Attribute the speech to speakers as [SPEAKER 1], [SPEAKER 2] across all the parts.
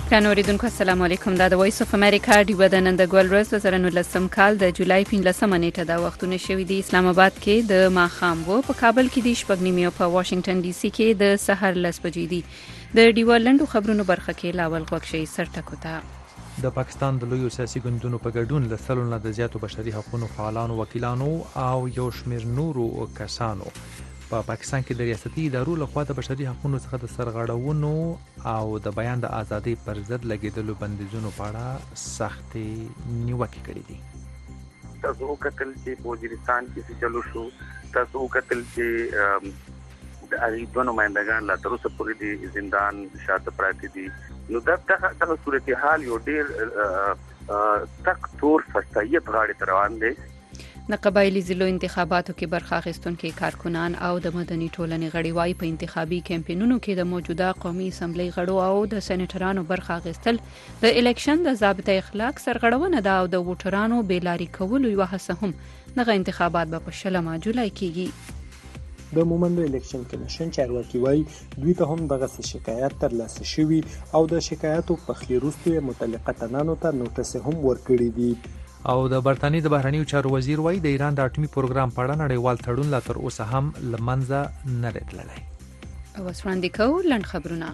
[SPEAKER 1] ګرانو اوریدونکو السلام علیکم. دا د وایس اف امریکا ډیوه د نن د ګول ورځ 2019 کال د جولای 15 نیټه د وختونه شوې دي. اسلام آباد کې د ماښام وو، په کابل کې د شپږ نیمې او په واشنگټن ډي سي کې د سحر 10 بجې دي. د ډیوه لندو خبرونو برخه کې لاول غوښ شي سرټکو ته
[SPEAKER 2] د پاکستان د لویو سیاسي ګوندونو په ګډون له سلو نه د زیاتو بشري حقوقو فعالانو، وکیلانو او یو شمېر نورو کسانو په پاکستان کې د ریاستي ادارو لخوا د بشري حقوقو څخه د سرغړونو او د بیان د ازادۍ پر ضد لګیدلو بندیزونو په اړه سختې نیوکې کړې دي.
[SPEAKER 3] تاسو وکتل چې په وزیرستان کې څه چلو شو، تاسو وکتل چې د اړیدو نمائندگان لا تر اوسه پورې د زندان شاته پراته دي. نو دغه صورتحال یو ډېر تک تور فسایت غاړې ته روان دی.
[SPEAKER 1] د قبایلی ضلعو انتخاباتو کې برخه اخیستونکي کارکنان او د مدني ټولنې غړي وايي په انتخابي کمپاینونو کې د موجوده قومي اسمبلی غړو او د سېنیټرانو برخه اخیستل د الیکشن د ضابطه اخلاق سرغړونه ده او د ووټرانو بیلاري کولو یو هڅه هم. دغه انتخابات به په 16 جولای کېږي.
[SPEAKER 4] د مومند الیکشن کمیشن چارواکي وايي دوی ته هم دغه شکایت ترلاسه شوي او د شکایاتو په خیر وروسته متعلقه تنانو ته نوټس هم ورکړي دي.
[SPEAKER 2] او د برتانیې د بهرنیو چارو وزیر وايي د ایران د اټومي پروګرام په اړه نړیوال تړون لا تر اوسه هم لمنځه نه دی تللی.
[SPEAKER 1] او وسوړاندې کوو لنډ خبرونه.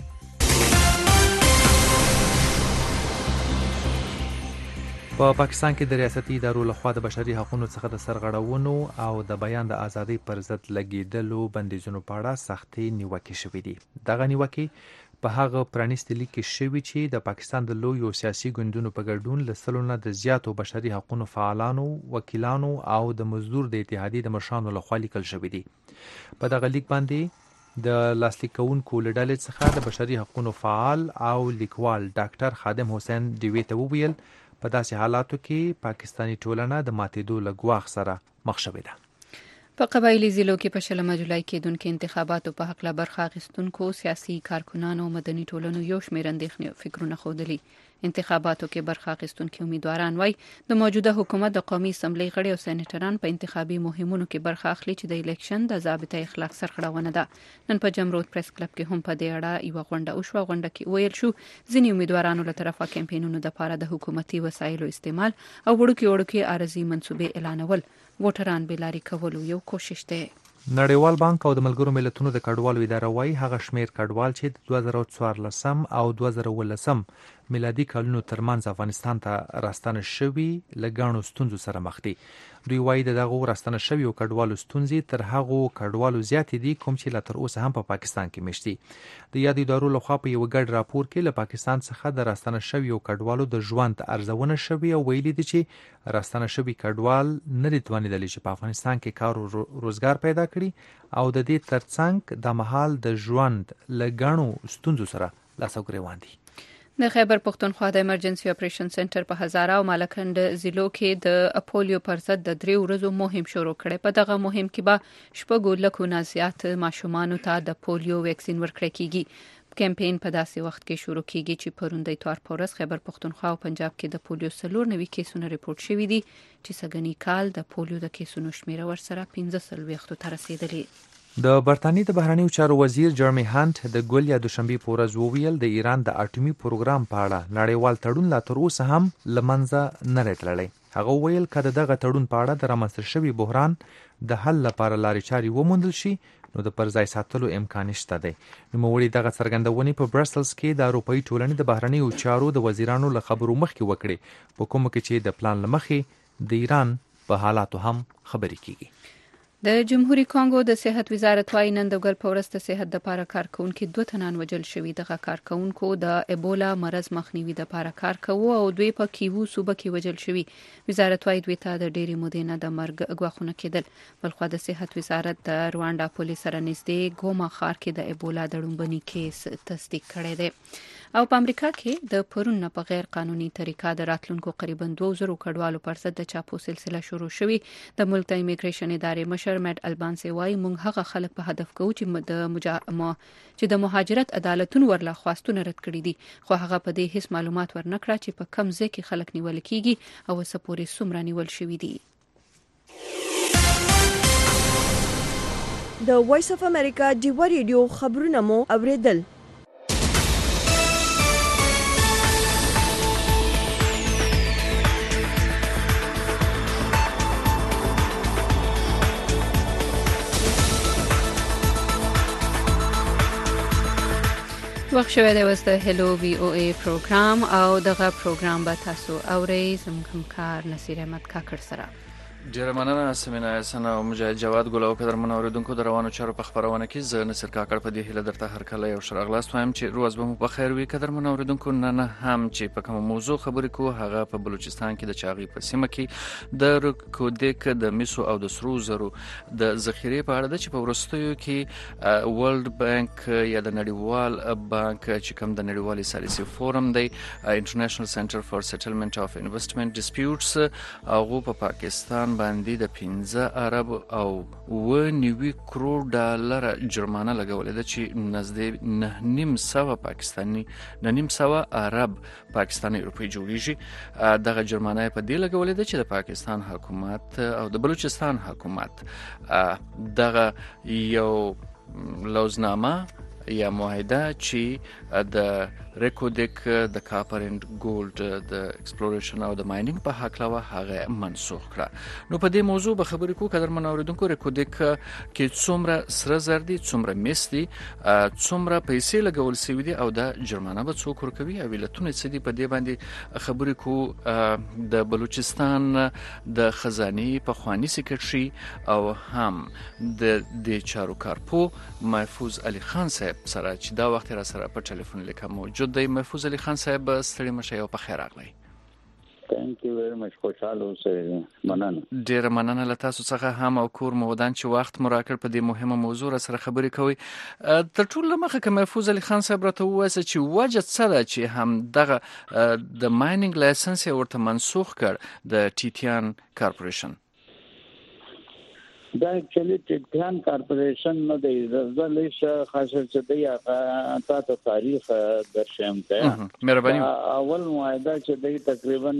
[SPEAKER 2] په پاکستان کې د ریاستي ادارو لخوا د بشري حقوقو څخه د سرغړونو او د بیان د ازادۍ پر ضد لګیدلو بندیزونو په اړه سختې نیوکې شوې دي. دغه نیوکې په هغه پرانیستي لیک کې شوي چې د پاکستان د لویو سیاسي ګوندونو په ګډون له سلو نه د زیاتو بشري حقوقو فعالانو، وکیلانو او د مزدور د اتحادیې د مشرانو لخوا لیکل شوي دي. په دغه لیک باندې د لاسلیک کوونکو له ډلې څخه د بشري حقوقو فعال او لیکوال ډاکټر خادم حسین ډیوی ته وویل په داسې حالاتو کې پاکستانی ټولنه د ماتېدو له ګواښ سره مخ شوې ده.
[SPEAKER 1] په قبایلی ضلعو کې په 16 جولای کېدونکو انتخاباتو په حق له برخه اخیستونکو سیاسي کارکنانو او مدني ټولنو یو شمېر اندېښنې او فکرونه ښودلي. انتخاباتو کې برخه اخیستونکي امیدواران وایي د موجوده حکومت د قومي اسمبلی غړي او سېنیټران په انتخابي مهمونو کې برخه اخلي چې د الیکشن د ضابطه اخلاق سرغړونه ده. نن په جمرود پریس کلب کې هم په دې اړه یو غونډه وشوه. غونډه کې ویل شو ځینې امیدوارانو له طرفه کمپاینونو لپاره د حکومتي وسایلو استعمال او وړوکي عارضي منصوبې اعلانول ووټران بیلاري کولو یو کوشش دی.
[SPEAKER 2] نړیوال بانک او د ملګرو ملتونو د کډوالو اداره وايي هغه شمیر کډوال چې د 2014 او 2018 میلادي کلونو ترمنځ افغانستان ته راستنه شوي له ګڼو ستونزو سره مخ دي. دوی وايي دغه راستنه شوي کډوالو ستونزې تر هغو کډوالو زیات دي کوم چې لا تر اوسه هم په پاکستان کې مشت دي. د یاد ادارو لخوا په یو ګډ راپور کې له پاکستان څخه د راستنه شوي کډوالو د ژوند ارزونه شوي او ویلي دي چې راستنه شوي کډوال نه دي توانیدلی چې په افغانستان کې کار او روزګار پیدا کړي او د دې ترڅنګ د مهال د ژوند له ګڼو ستونزو سره لاس او ګریوان دي.
[SPEAKER 1] د خیبر پښتونخوا د ایمرجنسي اپریشن سنټر په هزاره او مالکند ضلعو کې د پولیو پر ضد د 3 ورځو مهم شروع کړي. په دغه مهم کې به شپږ لکو نه زیات ماشومان ته د پولیو ویکسین ورکړل کیږي. کمپاین په داسې وخت کې شروع کیږي چې پرون د اتوار په ورځ خیبر پښتونخوا او پنجاب کې د پولیو 4 کیسونه ریپورت شوي دي چې سږنی کال د پولیو د کیسونو شمیره ورسره 15 ته رسیدلی.
[SPEAKER 2] د برتانیې د بهرنیو چارو وزیر جرمی هانت د ګل یا دوشنبه په ورځ وویل د ایران د اټومي پروګرام په اړه نړیوال تړون لا تر اوسه هم لمنځه نه تللی. هغه ویل کله دغه تړون په اړه د رامنځته شوي بحران د حل لپاره لارې چارې وموندل شي نو د پرځای ساتلو امکان شته دی. نوموړي دغه څرګندونې په برسلز کې د اروپایي ټولنې د بهرنیو چارو د وزیرانو له خبرو مخکې وکړي په کوم کې چې د پلان لمخې د ایران په حالاتو هم خبرې کیږي.
[SPEAKER 1] د جمهوریت کانګو د صحت وزارت وايي نن د ګل په ورځ د صحت لپاره کارکونکو 2 تنان وجل شوي. دغه کارکونکو د ایبولا مرض مخنیوي لپاره کار کوي او دوی په کیوو صوبه کې وجل شوي. وزارت وايي دوی ته د ډېری مودې نه د مرګ غواخونه کېدل. بلخو د صحت وزارت د رواندا پولیس سره نږدې ګوما ښار کې د ایبولا د لومبني کیس تصدیق کړی دی. او په امریکا کې د پرون نه په غیر قانوني طریقه د راتلونکو قریبا 2000 کډوالو پر ضد د چاپو سلسله شروع شوې. د ملک د امیګریشن ادارې مشر میټ البانسي وايي موږ هغه خلک په هدف کوو چې د مهاجرت عدالتون ورله خواستونه رد کړي دي، خو هغه په دې هیڅ معلومات ورنکړه چې په کم ځای کې خلک نیول کیږي او سپورې څومره نیول شوي دي.
[SPEAKER 5] د وایس اف امریکا ډیو ریډیو خبرونه مو اوریدل.
[SPEAKER 1] وخت شوه د وسته هلو وی او ای پروګرام او دغه پروګرام به تاسو اورئ زموږ همکار نصیر احمد کاکړ سره.
[SPEAKER 5] ډیره مننه سمینا حسن او مجاهد جواد ګل او قدرمن اوریدونکو د روانو چارو په خبرونه کې زه نصیر کاکړ په دې هیله درته هر کله یو شرغلاس وایم چې روز به مو په خیر وي. قدرمن اوریدونکو نه هم چې په کوم موضوع خبرې کوو هغه په بلوچستان کې د چاغي په سیمه کې د رکودک د میسو او د سرو زرو د ذخیره په اړه د چې په ورستیو کې ورلد بانک یا د نړیوال بانک چې کوم د نړیوالي سالسي فورم دی انټرنیشنل سنټر فور سیټلمنت اف انویسټمنت ډیسپیوټس هغه په پاکستان باندې د 15 ارب او 9 کروڑ ډالر جرمانه لګولې ده چې نزدې 9.5 پاکستاني 9.5 ارب پاکستاني روپی جوړیږي. دغه جرمانه په دې لګولې ده چې د پاکستان حکومت او د بلوچستان حکومت دغه یو لوزنامه یا معاهده چې د ریکودک د کاپر اند ګولډ د ایکسپلوریشن او د ماینینګ په حق لا هغه منسوخ کړه. نو په دې موضوع به خبرې کوو. قدرمن اوریدونکو ریکودک کې څومره سره زر دي څومره مس دي څومره پیسې لګول شوی دي او د جرمانه به څوک ورکوي او ولتون څه دي په دې باندې خبرې کوو. د بلوچستان د خزاني په خواني سکرټري او هم د چارو کارپو محفوظ علي خان صاحب سره چې دا وخت را سره په ټلیفون لیکه موجود دی. محفوظ علي خان صاحب ستړي مشه یو په خیر راغلی.
[SPEAKER 6] Thank you very much. خوشاله اوسئ. مننه.
[SPEAKER 5] ډیر مننه له تاسو څخه هم او کور مودان چې وخت مو راکړ په دې مهمه موضوع سره خبرې کوي. تر ټولو مخکې که محفوظ علي خان صاحب راته ووایي چې وجه څه ده چې هم دغه د ماینینګ لایسنس ورته منسوخ کړ د ټیټیان کارپوریشن.
[SPEAKER 6] دا اکچولی ټیټیان کارپوریشن نه دی زلش خاصه چې دی هغه تاریخ درشم ته
[SPEAKER 5] مهرباني
[SPEAKER 6] اول معاهده چې دی تقریبا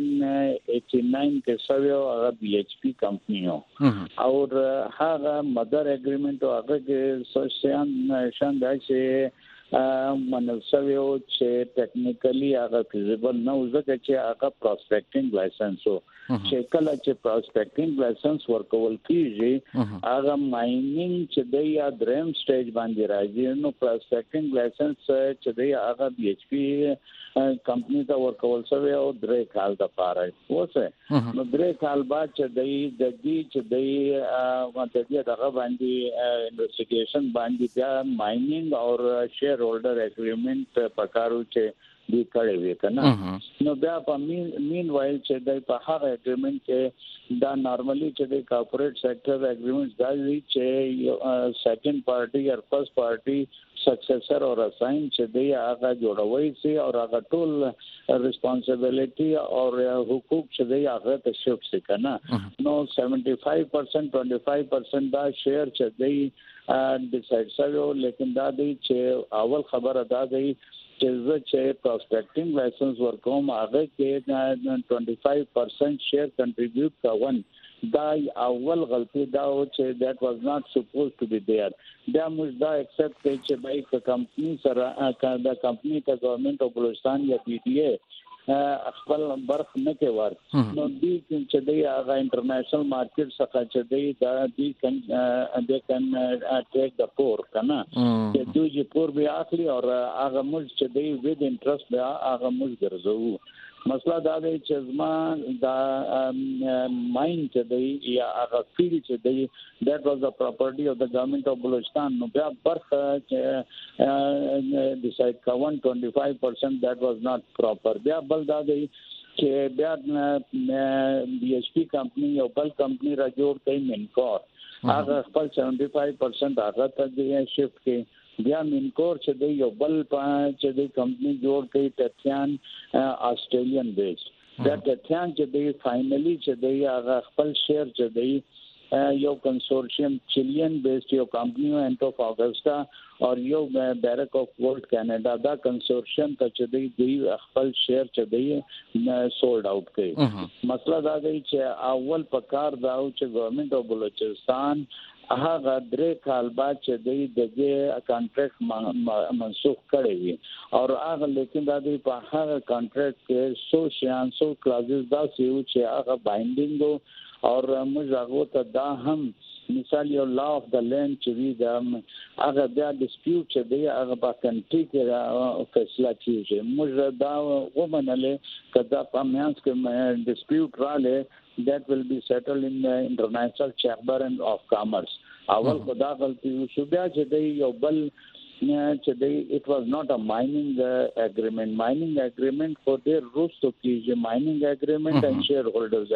[SPEAKER 6] 1989 کې شوی او بي ایچ پی کمپنی او هغه مدر اګریمنت او هغه کې سوشيان شان دا چې منسوي چې ټیکنیکلی هغه فیزیبل نه وځي چې هغه پروسپیکټینګ لایسنس وو چې کله چې پروسپیکټینګ لایسنس ورکول کیږي هغه ماینینګ چې د یا دریم سټیج باندې راځي نو پروسپیکټینګ لایسنس چې د هغه بي ایچ پی کمپنی ته ورکول شوی او درې کال د پاره وسه نو درې کال بعد چې د دې چې د دغه باندې انویسټیګیشن باندې بیا ماینینګ او شیر هولډر اګریمنت پکارو چې دی کړی وی کنه نو بیا په مین وایل چې د په هغه اګریمنت کې دا نارملی چې د کارپوریټ سېکټر اګریمنټس دا وی چې سیکنډ پارټي یا فرست پارټي سکسیسر اور اساین چې دی هغه جوړوي سي او هغه ټول ریسپانسیبিলিټي او حقوق چې دی هغه ته شفت سي کنه نو 75% 25% دا شیر چې دی ډیسایډ شوی لیکن دا دی چې اول خبره دا دی چې پروسپیکټینګ لایسنس ورکوم هغه کې 25% شیر کنټریبیوټ کوون دا اول غلطی دا و چې that was not supposed to be there. دا موږ دا ایکسپټ کوي چې بای کمپنی سره دا کمپنی ته ګورنمنت او بلوچستان یا پی ډی اے خپل برخ نه کوي نو دې چې دی هغه انټرنیشنل مارکیټ څخه چې دی دا دې کن ټیک د پور کنه چې دوی پور بیا اخلي او هغه موږ چې دی وید انټرست بیا هغه موږ ګرځو. مسله دا دی چې زما دا ماین چې دی یا هغه فیل چې دی that was the property of the government of Balochistan نو بیا برخه چې decide کوون 25% that was not proper. بیا بل دا دی چې بیا بي ایچ پی کمپنی او بل کمپنی را جوړ کړي منکور هغه خپل 75% هغه ته دی شفت کړي بیا منکور چې دی یو بل چې دی کمپنی جوړ کړي ټیټیان آسټریلیان بیس دا ټیټیان چې دی فائنلی چې دی هغه خپل شیر چې دی یو کنسورشیم چیلین بیس یو کمپنی انټ اف اگستا او یو بیرک اف ورلد کینیډا دا کنسورشیم ته چې دی خپل شیر چې دی سولډ آوټ کړي. مسله دا دی چې اول پکار دا چې ګورنمنت اف بلوچستان هغه درې کال بعد چې د دې کانټریکټ منسوخ کړی وي او هغه لیکن دا د په هغه کانټریکټ کې سو کلازز دا چې هغه بایندینګ او موږ هغه ته دا هم مثال یو لا اف د لند چې وی دا هغه د ډیسپیوټ چې دی هغه په کنټری کې فیصله کیږي موږ دا ومنلې کدا په میانس کې ډیسپیوټ رااله that will be settled in the International Chamber of Commerce اول خدا غلطي شو بیا چې دی یو بل it was not a mining agreement for their rules to keep mining agreement and shareholders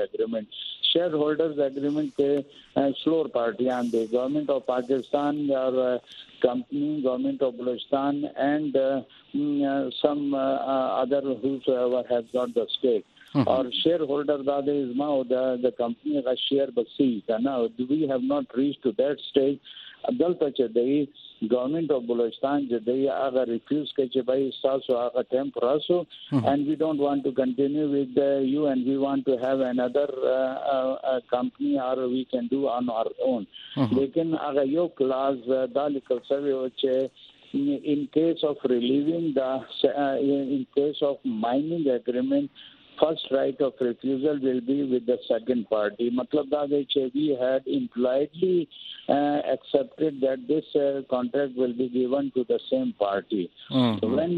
[SPEAKER 6] agreement ke slower party and the government of Pakistan or company government of Balochistan and some other whosoever has got the stake or shareholder that is now the company has share basi now we have not reached to that stage adalta che dei government of Balochistan je dei agar refuse ke che bhai saso aga temporaso and we don't want to continue with you and we want to have another company or we can do on our own lekin aga yo clause dalikal savi che in case of relieving in case of mining agreement first right of refusal will be with the second party matlab that we had impliedly accepted that this contract will be given to the same party when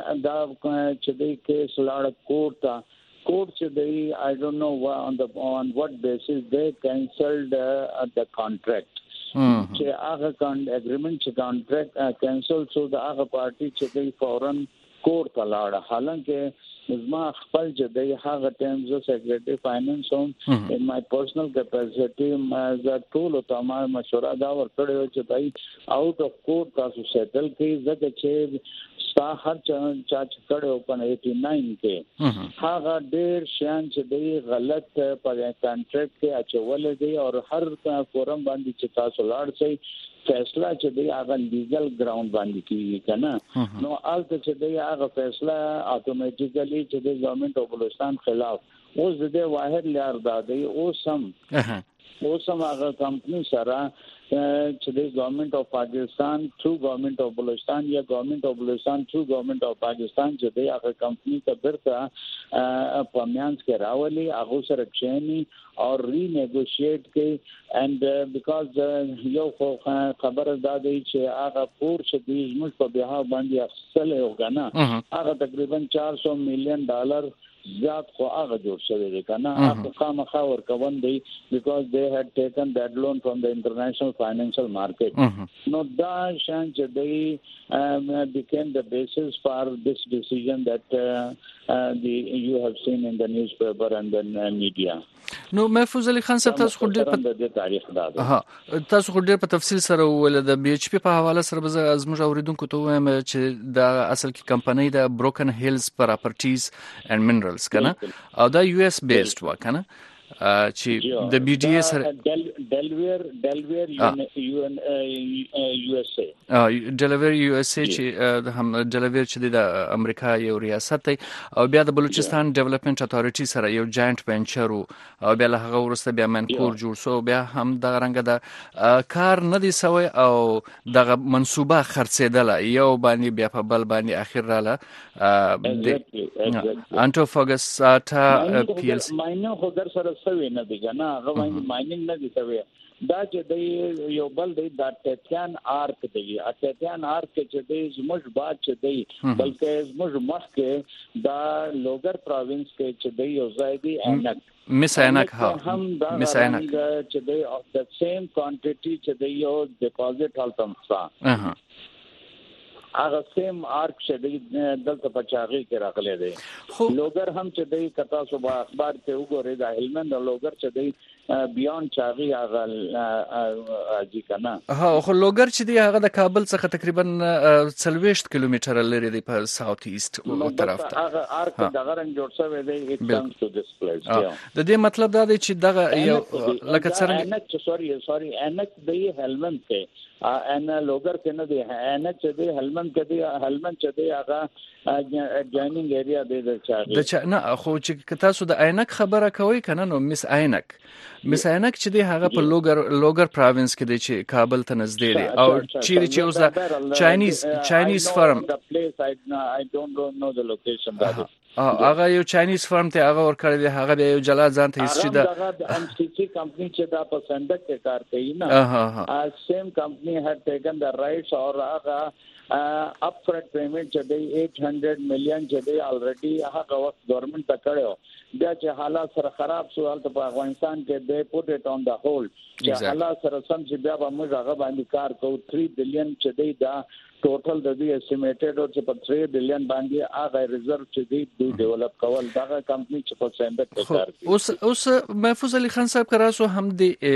[SPEAKER 6] the case lot of court today I don't know on what basis they cancelled the contract che aga agreement che contract cancel so the aga party che they foreign court alada halanke Nizma Khpal Jadai Haga Times Secretary Finance in my personal capacity as a tool of Tamar Mashurada or Jadai out of court to settle case that the chair Sahar Church open 89K. Haga Der Shan Jadai Galat contract ke Achawale Day or her forum bandi Chita Solar say फैसला चदे आगा legal ground बांधी की है ना नो आल चदे आगा फैसला automatically चदे गवर्नमेंट ऑफ बलूचिस्तान खिलाफ वो जदे वाहिद लियार दादे वो सम आगा कंपनी सारा चदे government of Pakistan through government of Balochistan या government of Balochistan through government of Pakistan चदे आगा कंपनी का बिरता पम्यांस के रावली आगो सरक्षेनी और रीनेगोशिएट के and because yo khabar dadi che aga pur shadid muj pa biha bandi asle hoga na aga takriban $400 million zyad ko aga jod shave kana aga khama khawer kawan dei because they had taken that loan from the international financial market no da shan jadai became the basis for this decision that you have seen in the newspaper and the media
[SPEAKER 5] نو محفوظ علي خان صاحب تاسو خو ډېر په تفصیل سره ول د بي ایچ پی په حواله سره به زموږ اوریدونکو ته وایم چې دا اصل کې کمپنۍ د بروکن هیلز پراپرټیز اینڈ منرالز کنه او دا یو اس بیسډ و کنه چې د بي ډي اس
[SPEAKER 6] ډلویر یو اس اي
[SPEAKER 5] ډلویر یو اس اي چې هم ډلویر چې د امریکا یو ریاست دی او بیا د بلوچستان ډیولپمنٹ اتھارټي سره یو جاینټ وینچر او بیا له هغه ورسته بیا منکور جوړ سو بیا هم د رنګ د کار نه دی سوی او د منصوبه خرڅیدله یو باندې بیا په بل باندې اخر رااله انټوفاګاساټا پی ال سی
[SPEAKER 6] ماینه خو در سره سوي نه دی کنه هغه مایننګ نه دی سوي دا چې د یو بل دی د ټیټیان آرک دی ټیټیان آرک چې دی زموږ باد چې دی بلکې زموږ مخ کې دا لوګر پروینس کې چې دی یو ځای دی انک
[SPEAKER 5] مساینک
[SPEAKER 6] هم دا چې دی of the same quantity چې دی یو ډیپوزټ حالتمسا هغه سیم آرک چې دلته پچاغي کې راغلي دي لوګر هم چې دی کتا صبح اخبار ته وګورئ دا هلمند لوګر چې دی بیان چاغي هغه اجي کنه
[SPEAKER 5] خو لوګر چې دی هغه د کابل څخه تقریبا 40 کیلومتر لري دی په ساوث ایست طرف ته
[SPEAKER 6] هغه آرک دغه رنګ جوړ شوی دی اټ کمز ټو دس پلیس
[SPEAKER 5] د دې مطلب دا دی چې دغه یو لکه څنګه
[SPEAKER 6] سوري انک دی هلمند کې ان لوګر کې نه دی انک چې دی هلمند کې دی هلمند چې دی هغه جاینینګ ایریا دی د چا نه
[SPEAKER 5] خو چې تاسو د عینک خبره کوي کنه نو مس عینک مساینک چې دی هغه په لوګر پروینس کې دی چې کابل ته نږدې دی او چیرې چې اوس چاینیز فرم
[SPEAKER 6] I don't know the location that is.
[SPEAKER 5] هغه یو چاینیز فرم ته هغه ورکړی دی هغه یو جلا ځان ته هیڅ د
[SPEAKER 6] MCC کمپنی چې دا په سندک کې کار کوي نه same company had taken the rights or هغه upfront payment چې دی 800 million چې دی already هغه وخت گورنمنت ته کړو بیا چې حالات سره خراب شو په افغانستان کې they put it on the hold چې حالات سره سم چې بیا به موږ هغه باندې کار کوو 3 billion چې دی دا ټوټل د دې اسټیمیټډ او چې په 3 بلین باندې هغه ریزرو چې دی ډیولپ کول دا کمپنی چې په سندک کې کار کوي
[SPEAKER 5] اوس محفوظ علي خان صاحب کراسو هم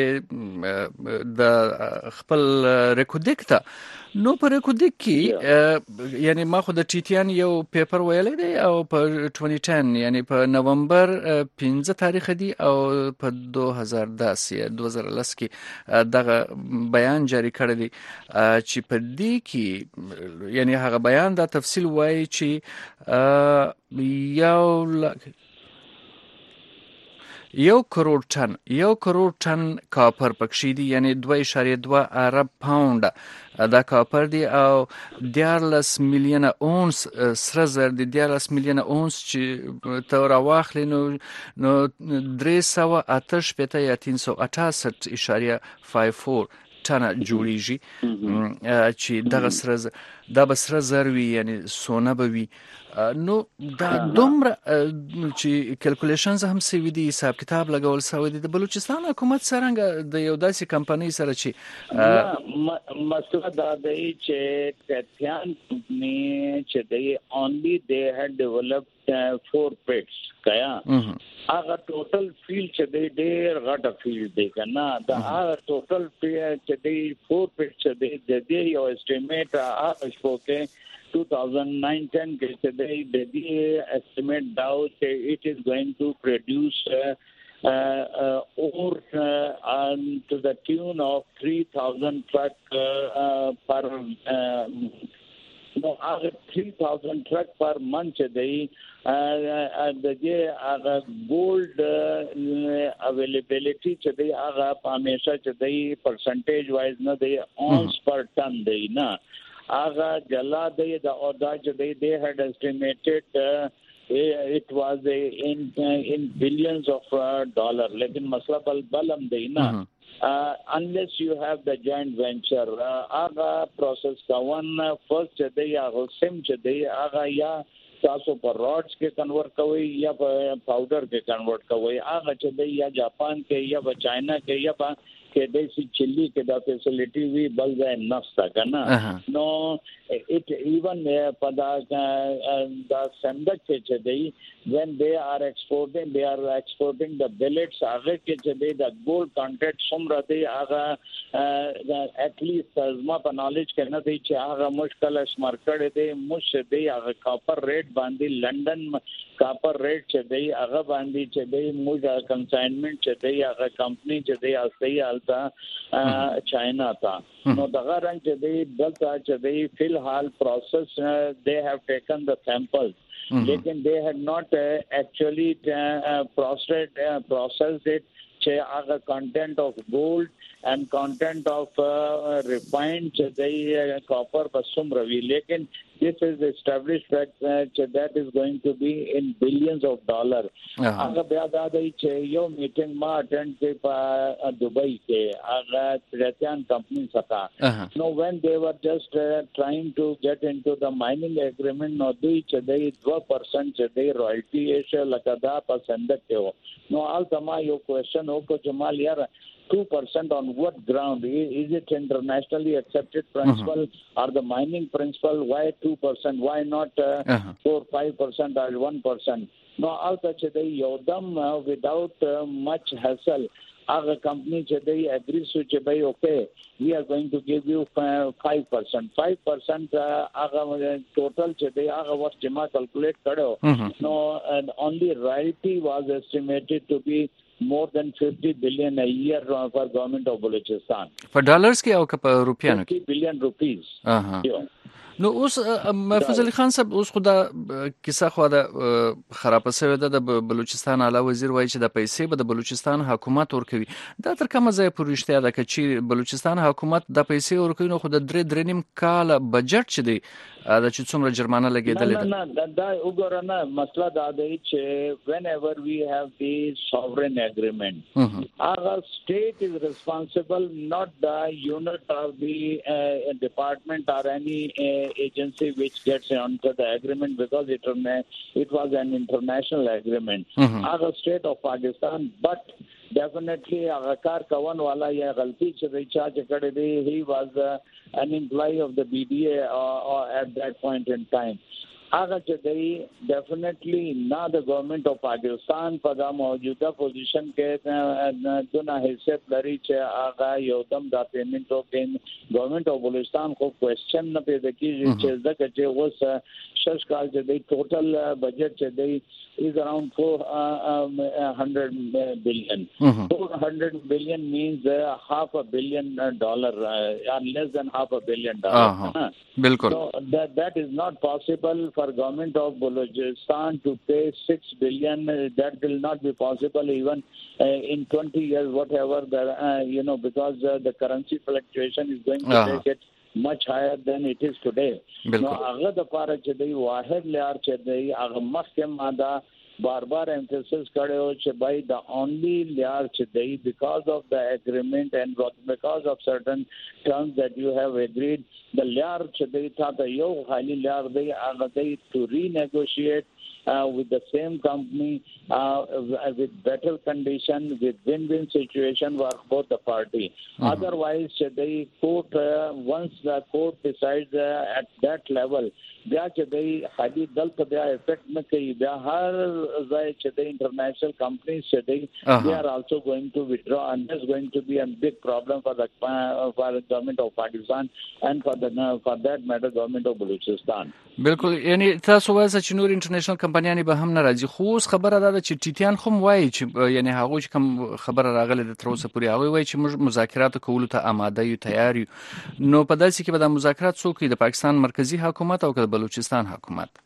[SPEAKER 5] د خپل ریکوډیک ته نو پر ریکوډیک کې یعنی ما خو د ټیټیان یو پیپر ویلې دی او په 2010 یعنی په نومبر 15 تاریخ دی او په 2010 کې دغه بیان جاری کړی دی چې په دې کې یعنی هغه بیان دا تفصیل وایي چې یو کروڑ ټن کاپر پکښې دي یعنی 2.2 ارب پاوند دا کاپر دی او 14 میلیونه اونس سره زر دی 14 میلیونه اونس چې تور واخلي نو 368 یا 368.54 ټنه جوړیږي چې دغه سره دا به سره زر وي یعنی سونه به وي نو دا دومره چې کیلکولیشنز هم سوي دي حساب کتاب لګول سوي دي د بلوچستان حکومت څنګه د یو داسې کمپنۍ سره چې
[SPEAKER 6] مسله دا دی چې ټیټیان کمپنی چې دی only they had developed 4 pits کیا هغه ټوټل فیلډ چې دی ډېر غټه فیلډ دی کنه دا هغه ټوټل فیلډ چې دی 4 pits چې دی د دې یو اسټیمیټ هغه شپو کې 2009-10 کې چې دی د دې اسټیمیټ دا چې it is going to produce or to the tune of 3000 truck per no 3000 truck per month دی د دې هغه ګولډ اویلیبিলিټی چې دی هغه همیشه چې دی پرسنټیج وایز نه دی اونس پر ټن دی نه هغه جلا دی د اودا چې دی had estimated it was in billions of dollar لیکن مسئلہ بلم دی نه unless you have the joint venture aga process ka one first chade ya sim chade aga ya تاسو په راډز کې کنورټ کوي یا په پاوډر کې کنورټ کوي هغه چې یا جاپان کې یا په چاینا کې یا په کې د چلی کې دا فیسیلیټي وی بل ځای نشته کنه نو it even pada the sandak چې دی when they are exporting the billets هغه کې چې the gold content څومره دی هغه at least زما په نالج کې نه دی چې هغه مشکل شمار کړی دی مش دی هغه کاپر ریټ باندې لندن کاپر ریټ چې دی هغه باندې چې دی موږ کنساینمنت چې دی هغه کمپنی چې دی اصلي التا چاینا تا نو دغه رنګ چې دی دلته چې دی فلحال process they have taken the samples lekin they had not actually processed it che aga content of gold and content of refined copper basum ravi lekin this is established that is going to be in billions of dollars aga byada dai che yo meeting ma attend ke Dubai ke aga Titan company saka no when they were just trying to get into the mining agreement no dai che dai 2% che dai royalty issue lagada pasand ke ho no all tama yo question ho ko Jamal yar 2% on what ground? Is it internationally accepted principle or the mining principle? Why 2%? Why not 4-5% or 1%? No, all such a yodam without much hassle. Our company today agrees to say, okay, we are going to give you 5%. 5% total today was calculate karo. No, and only royalty was estimated to be more than 50 billion a year for government of Balochistan.
[SPEAKER 5] For dollars ke au ka rupiya no?
[SPEAKER 6] 50 billion rupees.
[SPEAKER 5] نو اوس محفوظ علي خان صاحب اوس خو دا کیسه خو دا خراب شوی د بلوچستان اعلی وزیر وایي چې د پیسې به د بلوچستان حکومت ورکوي دا تر کومه ځای پورې رښتیا ده چې بلوچستان حکومت د پیسې ورکوي نو خو د 3.5 کال بجټ چې دی دا چې څومره جرمانه لګیدلې ده
[SPEAKER 6] نه دا وګوره نه مسله دا دی چې whenever we have the sovereign agreement our state is responsible not the unit of the department or any agency which gets onto the agreement because it was an international agreement our state of Pakistan but definitely our car kawan wala ya galti che recharge kade de he was an employee of the BDA or at that point in time هغه چې دی definitely not the government of Pakistan په دا موجوده پوزیشن کې دونه حیثیت لري چې هغه یو دم دا پیمنٹ وکړي گورنمنت اف بلوچستان خو کوېسچن نه پیدا کیږي چې ځکه چې اوس شش کال چې دی ټوټل بجټ چې دی is around 400 billion. 400 billion means $500 million or less than $500 million.
[SPEAKER 5] Bilkul.
[SPEAKER 6] So that is not possible for government of Balochistan to pay 6 billion. That will not be possible even in 20 years, whatever, because the currency fluctuation is going to make it much higher than it is today. No, هغه د پاره چې دی واحد لار چې دی هغه مخکې ماده بار emphasis کړو چې by the only لار چې دی because of the agreement and because of certain terms that you have agreed the لار چې دی تا یو خالی لار دی هغه دی to renegotiate with the same company with better condition with win-win situation for both the party. Otherwise the court once the court decides at that level بیا چې دی خالي دلته بیا افیکټ نه کوي بیا هر ځای چې د انټرنیشنل کمپنیز چې دی they are also going to withdraw and there's going to be a big problem for the government of Pakistan and for that matter government of Balochistan.
[SPEAKER 5] بالکل یعنی تاسو وایئ چې نور انټرنیشنل کمپنیانی به هم ناراضي خو اوس خبره ده چې ټیټیان خو وایي چې یعنی هغه چې کوم خبره راغله د تر اوسه پورې هغه وایي چې موږ مذاکرات کولو ته آماده یو تیار یو نو په داسې کې به د مذاکرات څوک د پاکستان مرکزی حکومت او د بلوچستان حکومت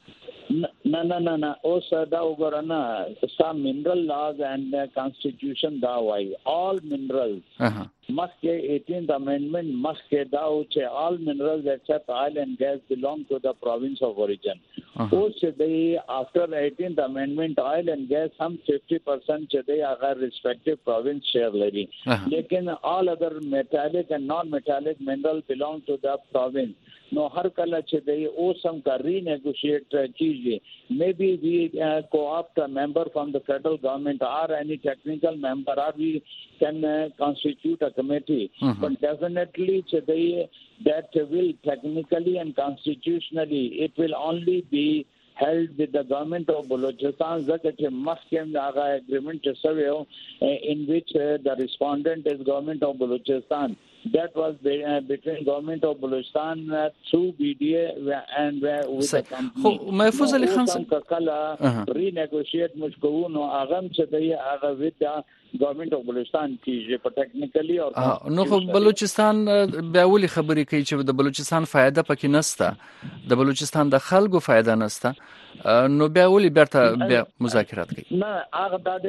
[SPEAKER 6] نه اوس دا وګورئ some mineral laws and constitution دا وایي all minerals مخکې 18th amendment مخکې دا و چې all minerals except oil and gas belong to the province of origin. اوس دی after 18th amendment oil and gas هم 50% چې دی هغه respective province share لري لیکن all other metallic and non-metallic mineral belong to the province. نو هر کله چې دی اوس هم کا renegotiate کیږي maybe we co-opt a member from the federal government or any technical member or we can constitute a committee but definitely چې دی that will technically and constitutionally it will only be held with the government of Balochistan that must have agreement in which the respondent is government of Balochistan. That was between government of Balochistan through BDA and with the company.
[SPEAKER 5] محفوظ علي خان
[SPEAKER 6] کله renegotiate مشکو نو اغم چې دی هغه with the government of Balochistan کیږي په ټیکنیکلی او
[SPEAKER 5] نو خو بلوچستان بیا ولي خبرې کوي چې د بلوچستان فائدہ پکې نشته د بلوچستان د خلکو فائدہ نشته نو بیا ولي بیا مذاکرات کوي
[SPEAKER 6] نه هغه د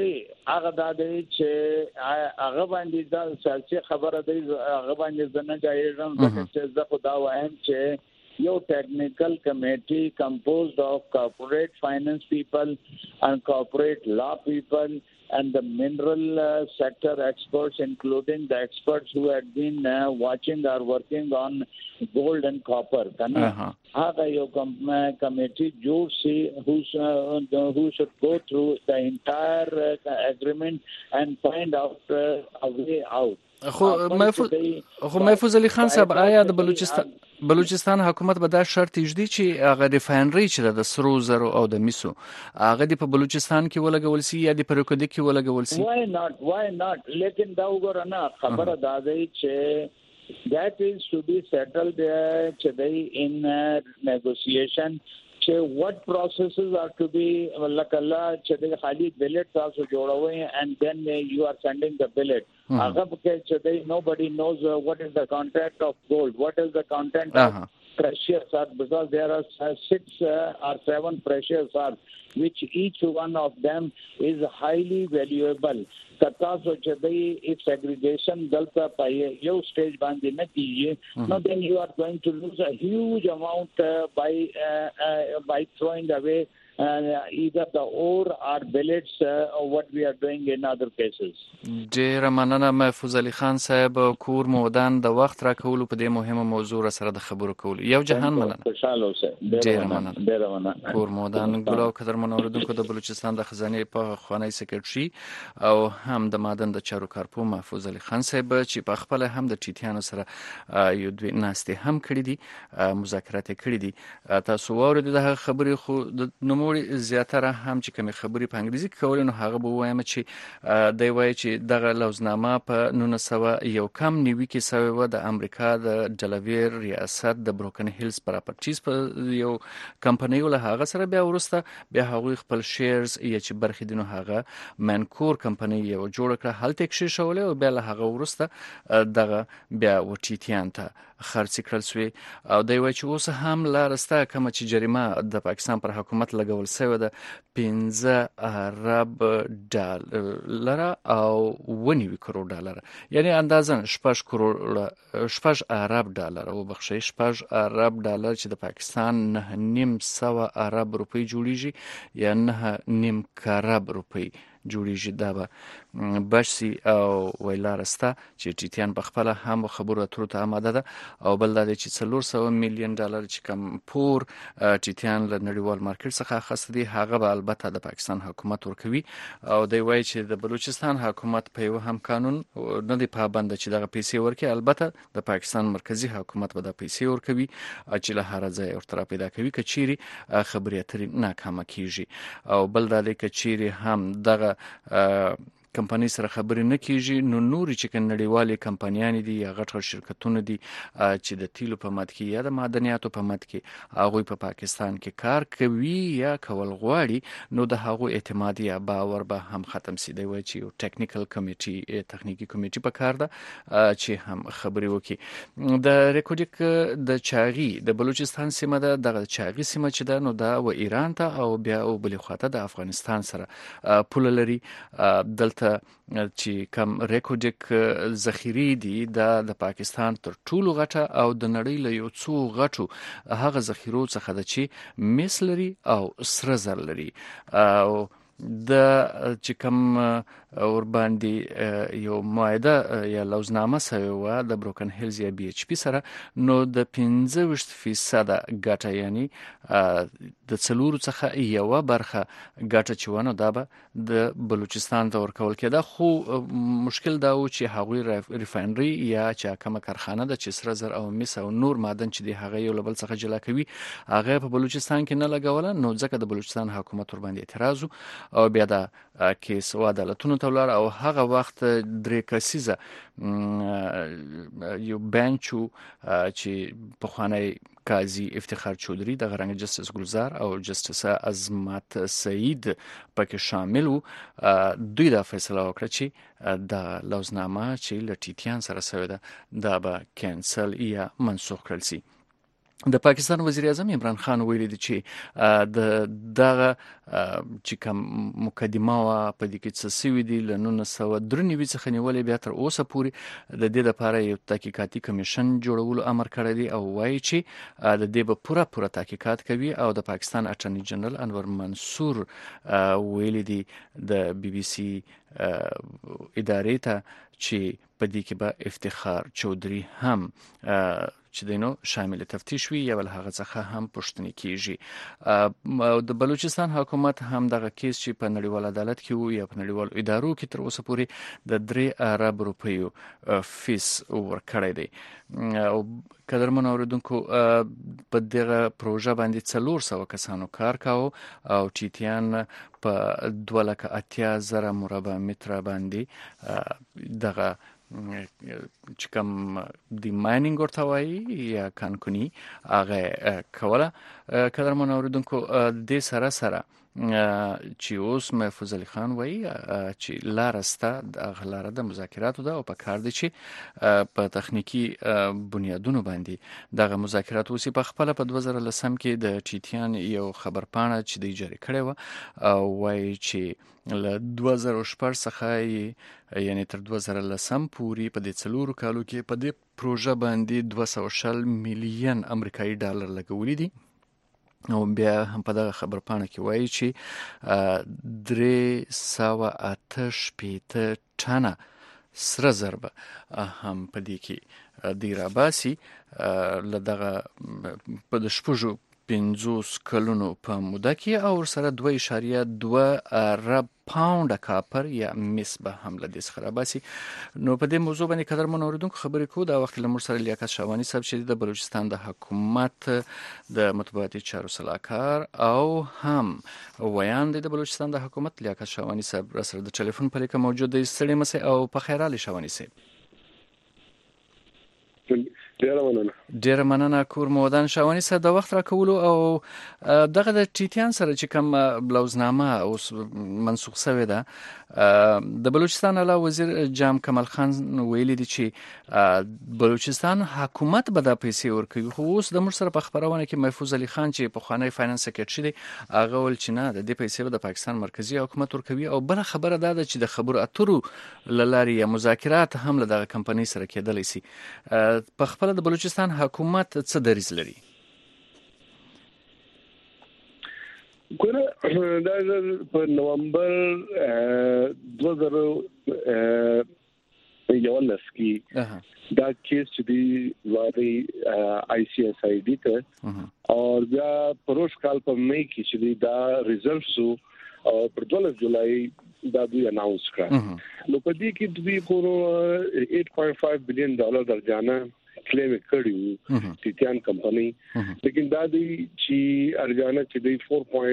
[SPEAKER 6] چې هغه باندې د سیاسي خبره دی هغه باندې زنه جایزم چې زه خدا وایم چې یو technical committee composed of corporate finance people and corporate law people and the mineral sector experts including the experts who had been watching or working on gold and copper هغه یو committee جوړ شي who should go through the entire agreement and find out a way out.
[SPEAKER 5] خو محفوظ علي خان صاحب آیا د بلوچستان حکومت به دا شرط ایږدي چې هغه ریفاینری چې د سرو زرو او د میسو هغه د په بلوچستان کې ولګول شي یا د پرکودي کې ولګول شي
[SPEAKER 6] why not لیکن دا وګوره نه خبره دا دی چې that is to be settled today in negotiation what processes are to be like Allah چې خالی billet تاسو جوړوي and then you are sending the billet هغه چې nobody knows what is the content of gold what is the content of pressures are, because there are 6 or 7 pressures are, which each one of them is highly valuable. Tataso chadai if segregation delta by your stage band in now then you are going to lose a huge amount by throwing away either the ore or billets or what we are doing in other cases.
[SPEAKER 5] ډیره مننه محفوظ علي خان صاحب. کور مودان د وخت را کولو په دې مهمه موضوع سره د خبرو کولو. یو جهان مننه.
[SPEAKER 6] خوشاله اوسه.
[SPEAKER 5] ډیره مننه. کور مودان ګلو قدرمن اوریدونکو د بلوچستان د خزانه په خوانی سکرټري او هم د مادن د چارو کارپو محفوظ علي خان صاحب چې په خپل هم د ټیټیانو سره یو دوی ناستې هم کړې دي، مذاکرات کړې دي. تاسو واورید د خبرې خو د نوموړي زیاتره هم چې کوم خبرې په انګلیزي کې کول نو هغه به وایم چې دی وایي چې دغه لوزنامه په 1901 کم نیوي کې سوی و د امریکا د ډلویر ریاست د بروکن هیلز پراپرټیز په یو کمپنۍ له هغه سره بیا ورسته بیا هغه خپل شیرز یا چې برخې دینو هغه منکور کمپنۍ یو جوړ کړ هلته کې شولې او بیا له هغه ورسته دغه بیا وټیتیان ته خرڅ کړل شوی او دی وایي چې اوس هم لارسته کوم چې جریمه د پاکستان پر حکومت لګول شوی د 15 ارب ډالر او 1 کروڑ ډالر، یعنی اندازن 6 ارب ډالر او بخښي 6 ارب ډالر چې د پاکستان 9.5 ارب روپی جوړیږي یا 9.5 کرب روپی جوړیږي. دا به بشي او ویلارسته چې ټیټیان په خپل هم خبرو اترو ته آماده ده او بل دا چې 400 میلیون ډالر چې کم پور ټیټیان له نړیوال مارکیټ څخه اخیسته دي هغه به البته د پاکستان حکومت ورکوي او دی وایي چې د بلوچستان حکومت په یو هم قانون نه دی پابند چې دغه پیسې ورکړي، البته د پاکستان مرکزی حکومت به د پیسې ورکوي چې له هر ځای ورته پیدا کوي کچيري خبرې اترې ناکامه کیږي او بل دا دی کچيري هم دغه کمپنۍ سره خبرې نه کیږي نو نوري چې نړیوالې کمپنیان دي یا غټ شرکتونه دي چې د تیلو په مد کې یا د معدنیاتو په مد کې هغه په پاکستان کې کار کوي یا کول غواړي نو د هغه اعتماد یا باور به هم ختم سي. دی وایي چې یو ټیکنیکل کمیټي تخنیکی کمیټي په کار ده چې هم خبرې وکړي. د ریکوډیک د چاغي د بلوچستان سیمه ده، د چاغي سیمه چې ده نو دا و ایران ته او بیا او بل خواته د افغانستان سره پول لري. دلته چې کم ریکوډیک ذخیره دي د پاکستان تر ټولو غټه او د نړۍ له یو څو غټو هغه ذخیرو څخه ده چې مس لري او سره زر لري او د چې کم اور باندې یو معاهده یا لوزنامه سوی و د بروکن هیلز یا بی ایچ پی سره نو د 15% ګټه یعنی د څلورو څخه یو برخه ګټه چونه دا به د بلوچستان ته ورکول کېده. خو مشکل دا و چې هغوی ریفاینری یا چې کومه کارخانه د چسره زر او مس او نور معدن چې دی هغه یو بل څخه جلا کوي هغه په بلوچستان کې نه لګول نو ځکه د بلوچستان حکومت ور باندې اعتراض او بیا دا کیس و عدالتونو ته ولاړ او هغه وخت درې کسیزه یو بنچو چې په خوانی قاضي افتخار چودري د غرنګ جسټس ګلزار او جسټس عظمت سعید پکې شامل وو. دوی دا فیصله وکړه چې د لوزنامه چې لټیتیان سره سوی ده دا به کینسل یا منسوخ کړل شي. د پاکستان وزیر اعظم عمران خان ویلي دی چې دغه چې کوم مقدمه وا په دې کې څه سوي دي ل 1993 څخه نیولې بیا تر اوسه پورې د دې لپاره یو تحقیقاتي کمیشن جوړولو امر کړی دی او وایي چې د دې په پوره تحقیقات کوي او د پاکستان اټرنی جنرال انور منصور ویلي دی د بي بي سي ادارې ته چې په دې کې به افتخار چودري هم چې دینو شامل تفتیش وی یا ول هغه څخه هم پښتني کیږي. د بلوچستان حکومت هم دغه کیس چې په نړیوال عدالت کې وو یا په نړیوال ادارو کې تر اوسه پورې د 3 ارب روپیو فیس ورکړی دی او قدرمن اوریدونکو په دغه پروژه باندې 400 کسانو کار کاوه او ټیټیان په 280,000 مربع متر باندې دغه چې کوم د ماینینګ ورته وایي یا کانکونی هغه کوله. قدرمن اوریدونکو د سره چې اوس محفوظ علي خان وایي چې لارسته د غلاره د مذاکراتو ده او په کار دي چې په تخنیکی بنیادونو باندې دغه مذاکرات اوسې په خپل په 2010 کې د ټیټیان یو خبرپاڼه چې د جاری کړي و او وایي چې له 2014 څخه یعنی تر 2010 پورې په دې 4 کالو کې په دې پروژه باندې 240 میلیون امریکایي ډالر لګولي دي او بیا هم په دغه خبرپاڼه کې وایي چې 380 ټنه سره زربه هم په دې کې دی راباسي لدغه په د شپږو 50 کلونو په موده کې او سره 2.2 ارب پاونډ کاپر یا مس به هم له دې څخه راباسي. نو په دې موضوع باندې قدر منوریدونکو خبرې کوو. دا وخت له موږ سره لیاقت شعبانی صاحب چې د بلوچستان د حکومت د مطبوعاتي چارو سلاکار او هم ویاند د بلوچستان د حکومت لیاقت شعبانی صاحب را سره د ټلیفون په لیکه موجود دی. ستړي مسه او په خیر علي شعبانی صاحب. ډیره مننه کور مودان شاونی سره د وخت راکولو او دغه د ټیټیان سره چې کوم بلوزنامه اوس منسوخ شوې ده د بلوچستان اعلی وزیر جام کمال خان ویلي دي چې بلوچستان حکومت به د پیسې ورکوي خو اوس د مر سره په خبرونه کې محفوظ علي خان چې په خوانی فاینانس سکرټری دی هغه ول چې نه د دې پیسې د پاکستان مرکزی حکومت ورکوي او بل خبره ده چې د خبرو اترو لاري مذاکرات هم له دغه کمپنۍ سره کېدلی سي. په خپل د بلوچستان حکومت څه دریځ لري؟
[SPEAKER 7] ګوره دا په نومبر 2011 کې دا کیس چې دی واري ICSID ته او بیا پروش کال په مې کې چې دی دا ریزلټ سو او پر 12 جولای دا دوی اناونس کړ. نو په دې کې دوی کورو $8.5 بلین درجانه کلیم کړیو ټیټیان کمپنی لیکن دا دی چې ارجانه چې دی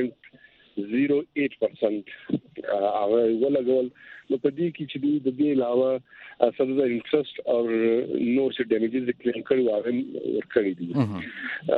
[SPEAKER 7] 4.08% هغه ولګول. نو په دې کې چې د دې علاوه اصل د انټرست او نور څه ډیمیجز کلیم کړي هغه ورکړي دي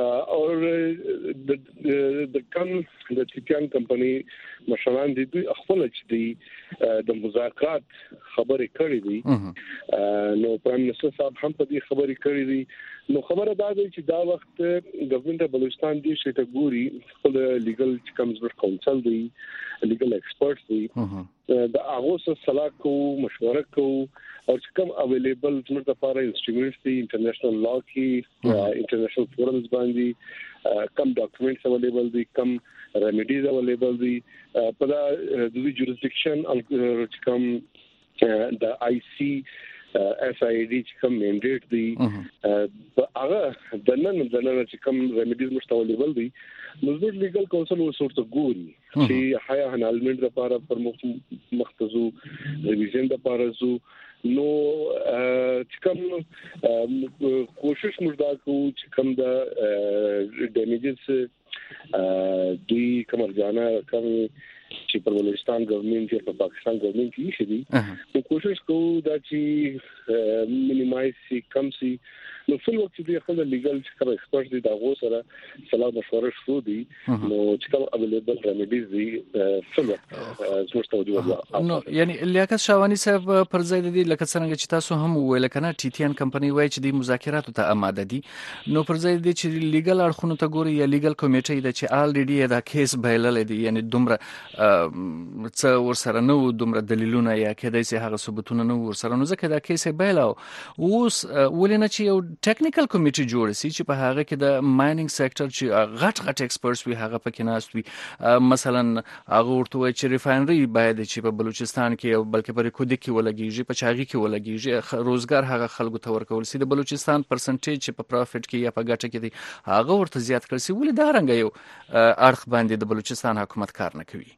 [SPEAKER 7] او د کم د ټیټیان کمپنی مشران دي دوی خپل چې دي د مذاکرات خبرې کړې دي. نو پرایم منسٹر صاحب هم په دې خبرې کړې دي. نو خبره دا ده چې دا وخت ګورنمنت بلوچستان دی چې ته ګوري خپل لیګل کمزور کونسل دی لیګل ایکسپرټس دی د هغه سره صلاح کو مشوره کو او چې کوم اویلیبل زموږ لپاره انسټرومنټس دي انټرنیشنل لا کې انټرنیشنل فورمز باندې کم ډاکومېنټس اویلیبل دي کم ریمیډیز اویلیبل دي په دا د جوریسډکشن چې کوم د IC SID چې کوم منډیټ دی هغه د نن چې کوم ریمیډیز مستولیبل دي نو د لیګل کونسل ورسره ګوري چې هيا انالمنت لپاره پر مختصو ریویژن لپاره زو نو چې کوم کوشش موږ دا کوو چې کوم د ډیمیجز دوی کوم ځانه کوم چې په بلوچستان ګورنمنت یا په پاکستان ګورنمنت کې شي دي نو کوشش کوو دا چې مینیمایز سي کم سي. نو څل وخت دی خپل لیګل چې کوم ایکسپرټ دي دا غو سره صلاح مشوره شو دي نو چې کوم اویلیبل ریمیډیز دي څل وخت زموږ توجه
[SPEAKER 5] نو یعنی لیاقت شعبانی صاحب پر ځای دي لکه څنګه چې تاسو هم ویل کنه ټیټیان کمپنی وای چې د مذاکراتو ته آماده دي نو پر ځای دي چې لیګل اړخونو ته ګوري یا لیګل کمیټې د چې الریډي دا کیس بایلل دي یعنی دومره څه ورسره نو دومره دلیلونه یا کېدای شي هغه ثبوتونه نو ورسره نو ځکه دا کیس بایلو اوس ولنه چې یو ټیکنیکل کمیټي جوړ شي چې په هغه کې د مایننګ سېکټر چې غټ ایکسپرټس وي هغه پکې ناست وي مثلا هغه ورته وایي چې ریفاینري باید چې په بلوچستان کې او بلکې په ریکودي کې ولګیږي په چاغي کې ولګیږي روزګار هغه خلکو ته ورکول شي د بلوچستان پرسنټیج چې په پروفټ کې یا په ګټه کې دی هغه ورته زیات کړی شي ولې دا رنګ یو اړخ باندې د بلوچستان حکومت کار نه کوي.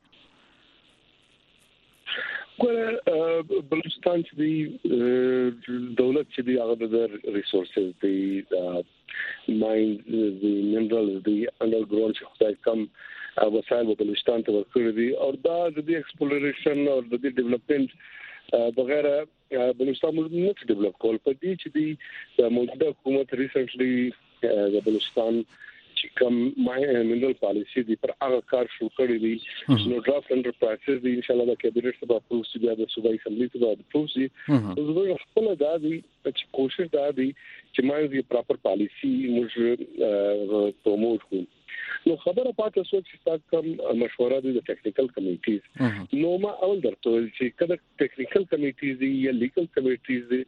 [SPEAKER 7] ګوره بلوچستان چې دی دولت چې دی هغه د ریسورسز دی ماین دی منرالز دی انډرګراوند چې خدای کم وسایل په بلوچستان ته ورکړي دي او دا د ایکسپلوریشن او د ډیولپمنٹ بغیر بلوچستان نه ډیولپ کول په دې چې دی د موجوده حکومت ریسنټلی د بلوچستان چې کوم منرل پالیسی دی پر هغه کار شروع کړی دی نو ډرافټ انډر پروسس دی ان شاء الله د کابینټ سبا اپروቭ شي بیا د صوبایي اسمبلی سبا اپروቭ شي زه خپل دا دی چې کوشش دا دی چې موږ پراپر پالیسی موږ پروموټ کوو نو خبره پاتې شو چې تاسو کوم مشوره دي د ټیکنیکل کمیټیز نو ما اول درته چې کله ټیکنیکل کمیټیز دي یا لیګل کمیټیز دي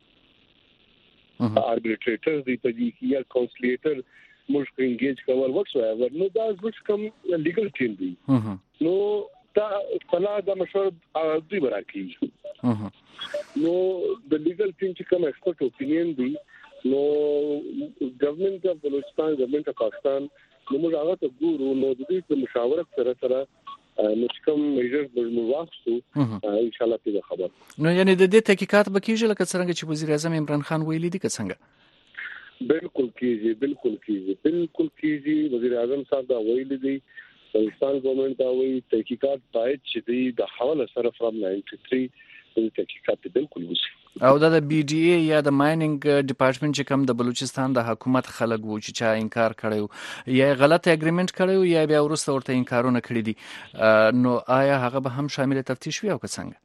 [SPEAKER 7] arbitrators دی په دې کې یا کونسلیټر موږ انګیج کول وټس ایور نو دا وڅ کوم لیګل ټیم دی نو دا فلا دا مشوره دوی ورکړي نو د لیګل ټیم چې کوم ایکسپرت اوپینین دی نو ګورنمنت اف بلوچستان ګورنمنت اف پاکستان نو موږ هغه ته ګورو نو د دې په مشاورت سره نو کوم میجرز به واخصو ان شاء الله په خبر
[SPEAKER 5] نو یعنی د دې تحقیقات به کیږي لکه څنګه چې وزیر اعظم عمران خان ویلي دي که څنګه
[SPEAKER 7] بالکل کیږي وزیر اعظم صاحب دا ویلي دي پاکستان ګورنمنت دا وایي تحقیقات باید چې د حواله سره فرام 93 د تحقیقات بالکل وشي
[SPEAKER 5] او دا د بي ډي اي یا د مایننګ ډپارټمنټ چې کوم د بلوچستان د حکومت خلک وو چې چا انکار کړو یا غلط اګریمنت کړو یا بیا ورسته ورته انکارونه کړی دي نو آیا هغه به هم شامل تفتیش وي او که څنګه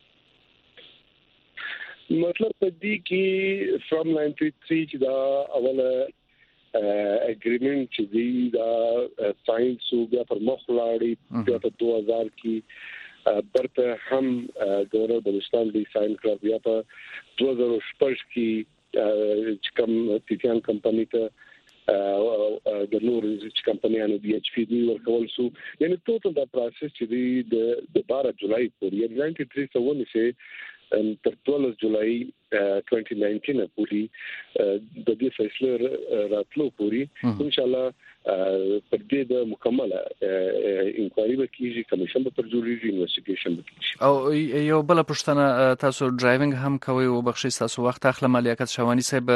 [SPEAKER 7] مطلب په دې کې فرام 93 چې دا اوله اګریمنت چې دی دا ساينس او بیا پر مخ لاړی بیا په 2000 کې برته هم ګورنر بلوچستان دی ساين کړ بیا په 2006 کې چې کوم تیتیان کمپنی ته د نور چې کمپنیانو دی ایچ پی دی ورکول سو یعنی ټوټل دا پروسس چې دی د 12 جولای پورې 93 سوونه سه تر 12 جولای 2019 پورې د دې فیصله راتلو پورې ان شاء الله پر دې د مکمله انکوایري به کیږي کمیشن به پر جوړیږي انویسټیګیشن به کیږي
[SPEAKER 5] او یو بل پښتنه تاسو ډرایوینګ هم کوي او بخشي تاسو وخت اخلم لیاقت شوانی صاحب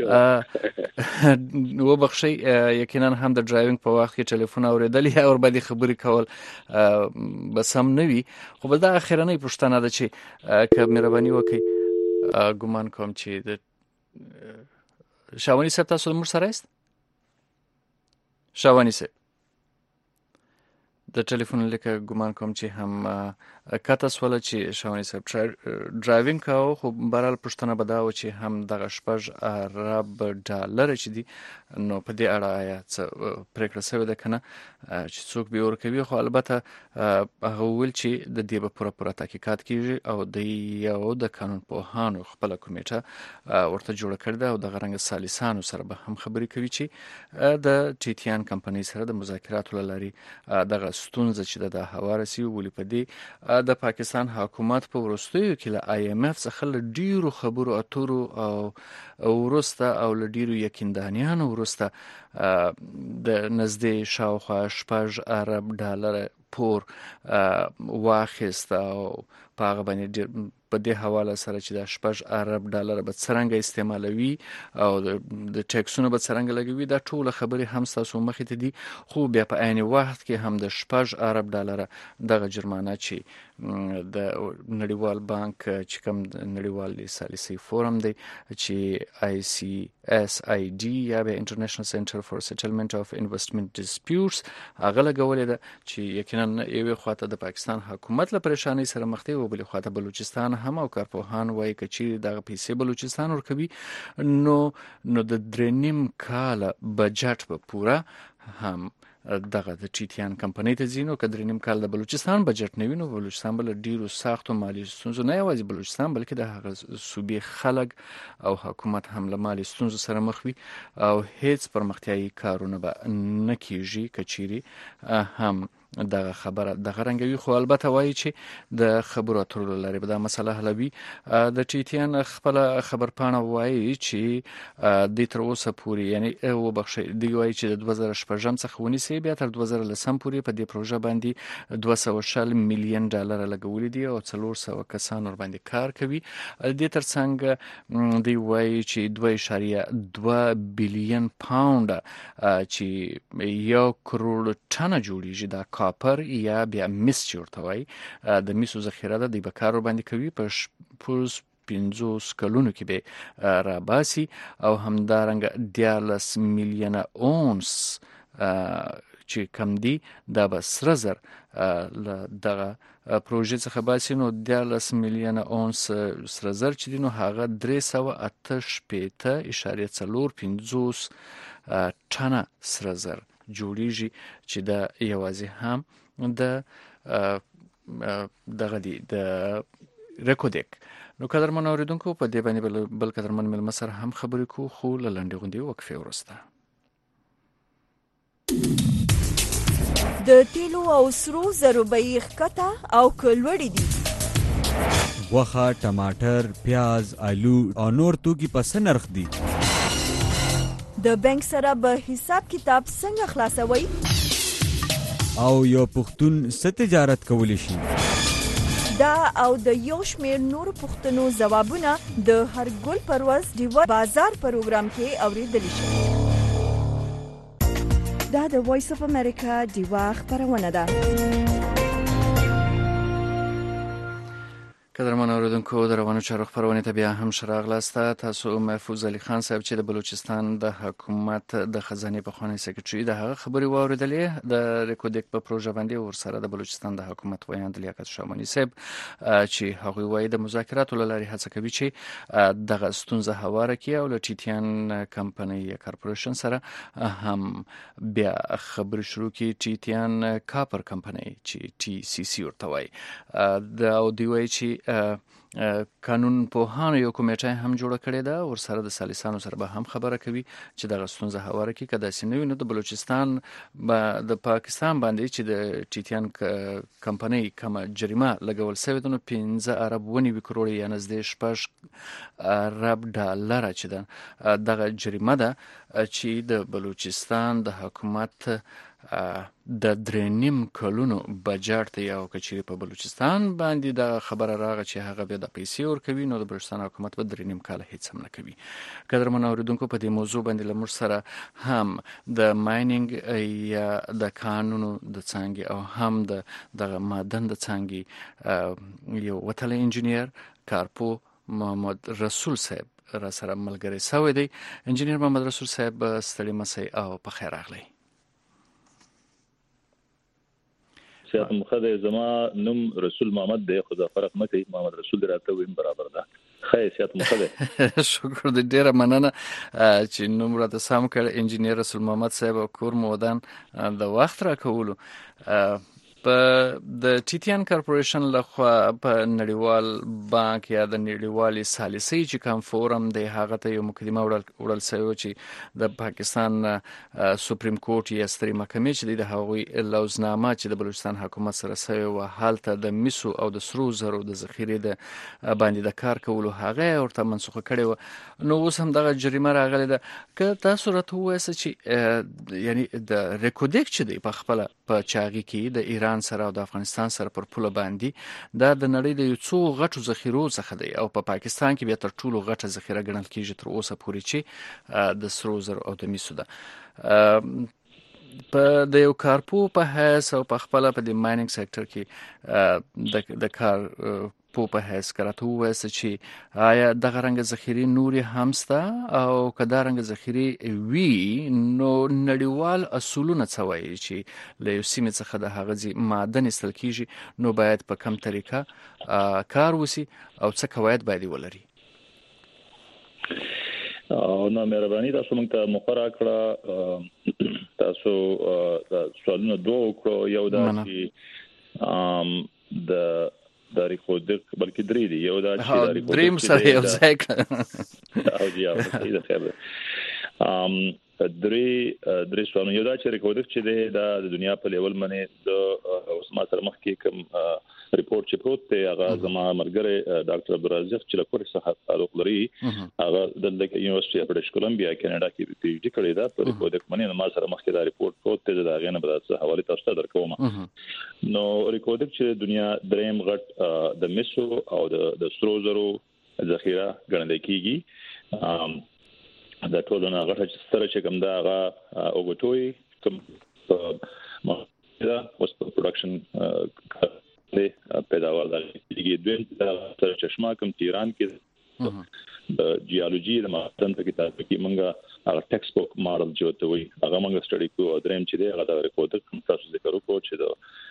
[SPEAKER 5] و بخشي یقینا هم د ډرایوینګ په وخت کې ټلیفون اوریدل یا اور باندې خبري کول بس هم نوي خو به دا اخرنۍ پښتنه ده چې که مهرباني وکړي ګومان کوم چې د شاونی صاحب تاسو موږ سره است شاونی صاحب د ټلیفون لیکه ګومان کوم چې هم کاته سواله چې شاونی صاحب ډرایوینګ کاوه خو بهرحال پښتنه بداو چې هم دغه شپږ ارب ډالر چې دي نو په دې اړه آیا څه پریکړه شوې ده کنه چې څوک به ورکوي خو البته هغه ول چې د دې په پوره تحقیقات کیږي او د یو د قانون پوهانو خپل کمیټه ورته جوړ کړی ده او د غرنګ سالیسانو سره به هم خبرې کوي چې د ټیټیان کمپنی سره د مذاکراتو لاري دغه ستونزه چې د هوارسي ولې په دې د پاکستان حکومت په ورستیو کې له آی ایم اف څخه ډیرو خبرو اترو او ورسته او له ډیرو یقیندانیانو ورسته د نزدې شاوخوا شپږ ارب ډالر پور واخیست او په هغه باندې په دې حواله سره چې د شپږ ارب ډالر به څنګه استعمالوي او د ټیکسونو به څنګه لګوي دا ټول خبرې هم تاسو مخې ته دي خو بیا په عین وخت کې هم د شپږ ارب ډالر دغه جرمانه چې د نړیوال بانک چې کوم نړیوال سالیسي فورم دی چې آی سی اس آی ډي یا به انټرنیشنل سنټر فور سیټلمنت اف انویسټمنت ډسپیوټس هغه لګولې ده چې یقینا یوه خواته د پاکستان حکومت له پریشانی سره مخ دی او بل خواته بلوچستان هم او کارپوهان وایي چې دغه پیسې بلوچستان ورکوي نو د 3.5 کال بجټ په پورا هم دغه د ټیټیان کمپنی ته ځینو کډرینیم کال د بلوچستان بجټ نوینو بلوچستان بل ډیرو سختو مالی ستونزو نه یوازې بلوچستان بلکې د هغه صوبې خلک او حکومت هم له مالی ستونزو سره مخ وي او هیڅ پرمختیايي کارونه به نه کیږي کچيري هم دغه خبره دغه رنګوي خو البته وایي چې د خبرو اترو لري به دا مسله حلوي د ټیټیان خپل خبرپاڼه وایي چې د تر اوسه پورې یعنی او بخښي دی وایي چې د 2018 څخه ونیسي بیا تر 2010 پورې په دې پروژه باندې 240 میلیون ډالر لګولې دي او 400 کسان ور باندې کار کوي د ترڅنګ دی وایي چې 2.2 بلین پاوند چې 1 کروڑ ټن جوړیږي دا کاپر یا بیا مس چورته وای د میسو ذخیره د بکار باندې کوي په 50 کلونو کې به را باسي او همدارنګ 10 میلیونه اونس چې کم دي دا به سره زر دغه پروژې څخه باسي، نو 13 میلیونه اونس سره زر چې دي نو هغه 388.450 ټنه سره زر جوړیږي چې دا یوازې هم د دغه دی د ریکودیک. نو قدرمن اوریدونکو په دې باندې بل قدرمن ملمه سره هم خبرې کو، خو لنډې غونډې وقفې وروسته.
[SPEAKER 8] د تیلو او سرو زرو بیې ښکته او کلوړې دي.
[SPEAKER 9] غوښه، ټماټر، پیاز، آلو او نور توکي په څه نرخ دي؟
[SPEAKER 8] د بانک سره به حساب کتاب څنګه خلاصوي؟
[SPEAKER 9] او یو پښتون څه تجارت کولی شي؟
[SPEAKER 8] دا او د یو شمېر نور پوښتنو ځوابونه د هر ګل پرواز ډیوا بازار پروګرام کې اوریدلی شي. دا د وایس اف امریکا ډیوا خبرونه ده.
[SPEAKER 5] قدرمن اوریدونکو د روانو چارو خبرونه ته بیا هم شراغلاسته. تاسو محفوظ علي خان صاحب چې د بلوچستان د حکومت د خزانه پخوانی سکرټري د هغه خبري واوریدلې د ریکودیک په پروژه باندې ورسره د بلوچستان د حکومت ویاند لیاقت شامنی صاحب چې هغه وایي د مذاکراتو لاري هڅه کوي چې دغه ستونزه هواره کړي او له ټیټیان کمپنۍ کارپوریشن سره هم بیا خبري شروع کړي. ټیټیان کاپر کمپنۍ چې TCC ورته وایي د او دی وایي چې قانون په هانو یو کمیټه هم جوړه کړې ده، ورسره د سالسانو سره به هم خبره کوي چې دغه ستونزه هواره کړي. که داسې نه وي نو د بلوچستان د پاکستان باندې چې د ټیټیان کمپنۍ کومه جریمه لګول شوې ده نو 15 ارب ونیوي کروړ یا نږدې 6 ارب ډالر چې ده دغه جریمه ده چې د بلوچستان د حکومت د 3.5 کلونو بجټ ته یو کچېرې په بلوچستان باندې د خبره راغله چې هغه به د پیسې ورکوي نو د بلوچستان حکومت به 3.5 کال هیڅ هم نه کوي. قدرمن اوریدونکو په دې موضوع باندې لمر سره هم د مایننګ یا د قانونو د څنګه او هم د معدن د څنګه یو وتل انجینیر کارپو محمد رسول صاحب را سره ملګری شوی دی. انجینیر محمد رسول صاحب ستړي مسئ او په خیر راغلی.
[SPEAKER 10] سیاست مخده زما نوم رسول محمد دی، خو دا فرق نه کوي، محمد رسول راته ویم برابر ده. خیر سیاست مخده
[SPEAKER 5] شکر دې ډیره مننه چې نوم راته سم کړ. انجینیر رسول محمد صاحب کور مودان د وخت را کولو په د ټیټیان کارپوریشن لخوا په نړیوال بانک یا د نړیوالي سالسي چې کوم فورم دی هغه ته یو مقدمه وړل شوی چې د پاکستان سپریم کورټ یا ستري محکمې چې د هغوی لوزنامه چې د بلوچستان حکومت سره سوی و حالت د میسو او د سرو زرو د ذخیره د باندې د کار کولو هغه ورته منسوخه کړي و. نو اوس هم دغه جریمه راغله ده. که تاسو راته وایئ چې یعنی د ریکودیک چې دی په خپل په چاغي کې د ایران سره او د افغانستان سره پر پوله باندې دا د نړۍ د یو څو غټو ذخیرو څخه دی او په پاکستان کې بیا تر ټولو غټه ذخیره ګڼل کیږي تر اوسه پورې چې د سرو زرو او د میسو ده. په د یو کارپو په حیث او په خپل په د مایننګ سېکټر کې د کار په حیث کراته وایي چې آیا دغه رنګ ذخیره نوري همستا او کدا رنګ ذخیره وی نو نړیوال اصولونه څه وایي چې له یو سیمه څخه د هغه معدن استل کیږي نو باید په کوم طریقه کار وسی او څه قواعد باید ولري؟
[SPEAKER 10] نو مهرباني تاسو موږ ته مخره کړه. تاسو سوالونه دوه کړو، یو دا چې د ریکودیک بلکې درې دی، یو دا چې د ریکودیک دریم سره یو ځای او دی او د خیر درې سوالونه. یو دا چې ریکودیک چې د دنیا په لیول باندې د اوس ما سره مخکې کوم ریپورت چې پروت دی هغه زما مرګره ډاکټر عبدالرزاق چې له کور څخه تعلق لري هغه د یونیورسيټي اف برټش کولمبیا کاناډا کې پی ایچ ډي کړی دا په ریکودیک باندې ما سره مخکې دا ریپورت پروت دی دا غنه به تاسو حواله تاسو ته درکوم. نو ریکودیک چې دنیا دریم غټ د میسو او د سرو زرو ذخیره ګڼل کیږي. دا ټول نه غټه سره چې کوم دا هغه اوګټوي کوم دا اوس په پروډکشن پیداوار دغه دویم چشمه کوم تهران کې د جیولوژي د معدن په کتاب کې مونږه هغه ټیکست بوک ماډل جوړوي هغه موږ سټډي کوو دریم چې دی هغه د ریکورډ تاسو ذکر وکړو چې د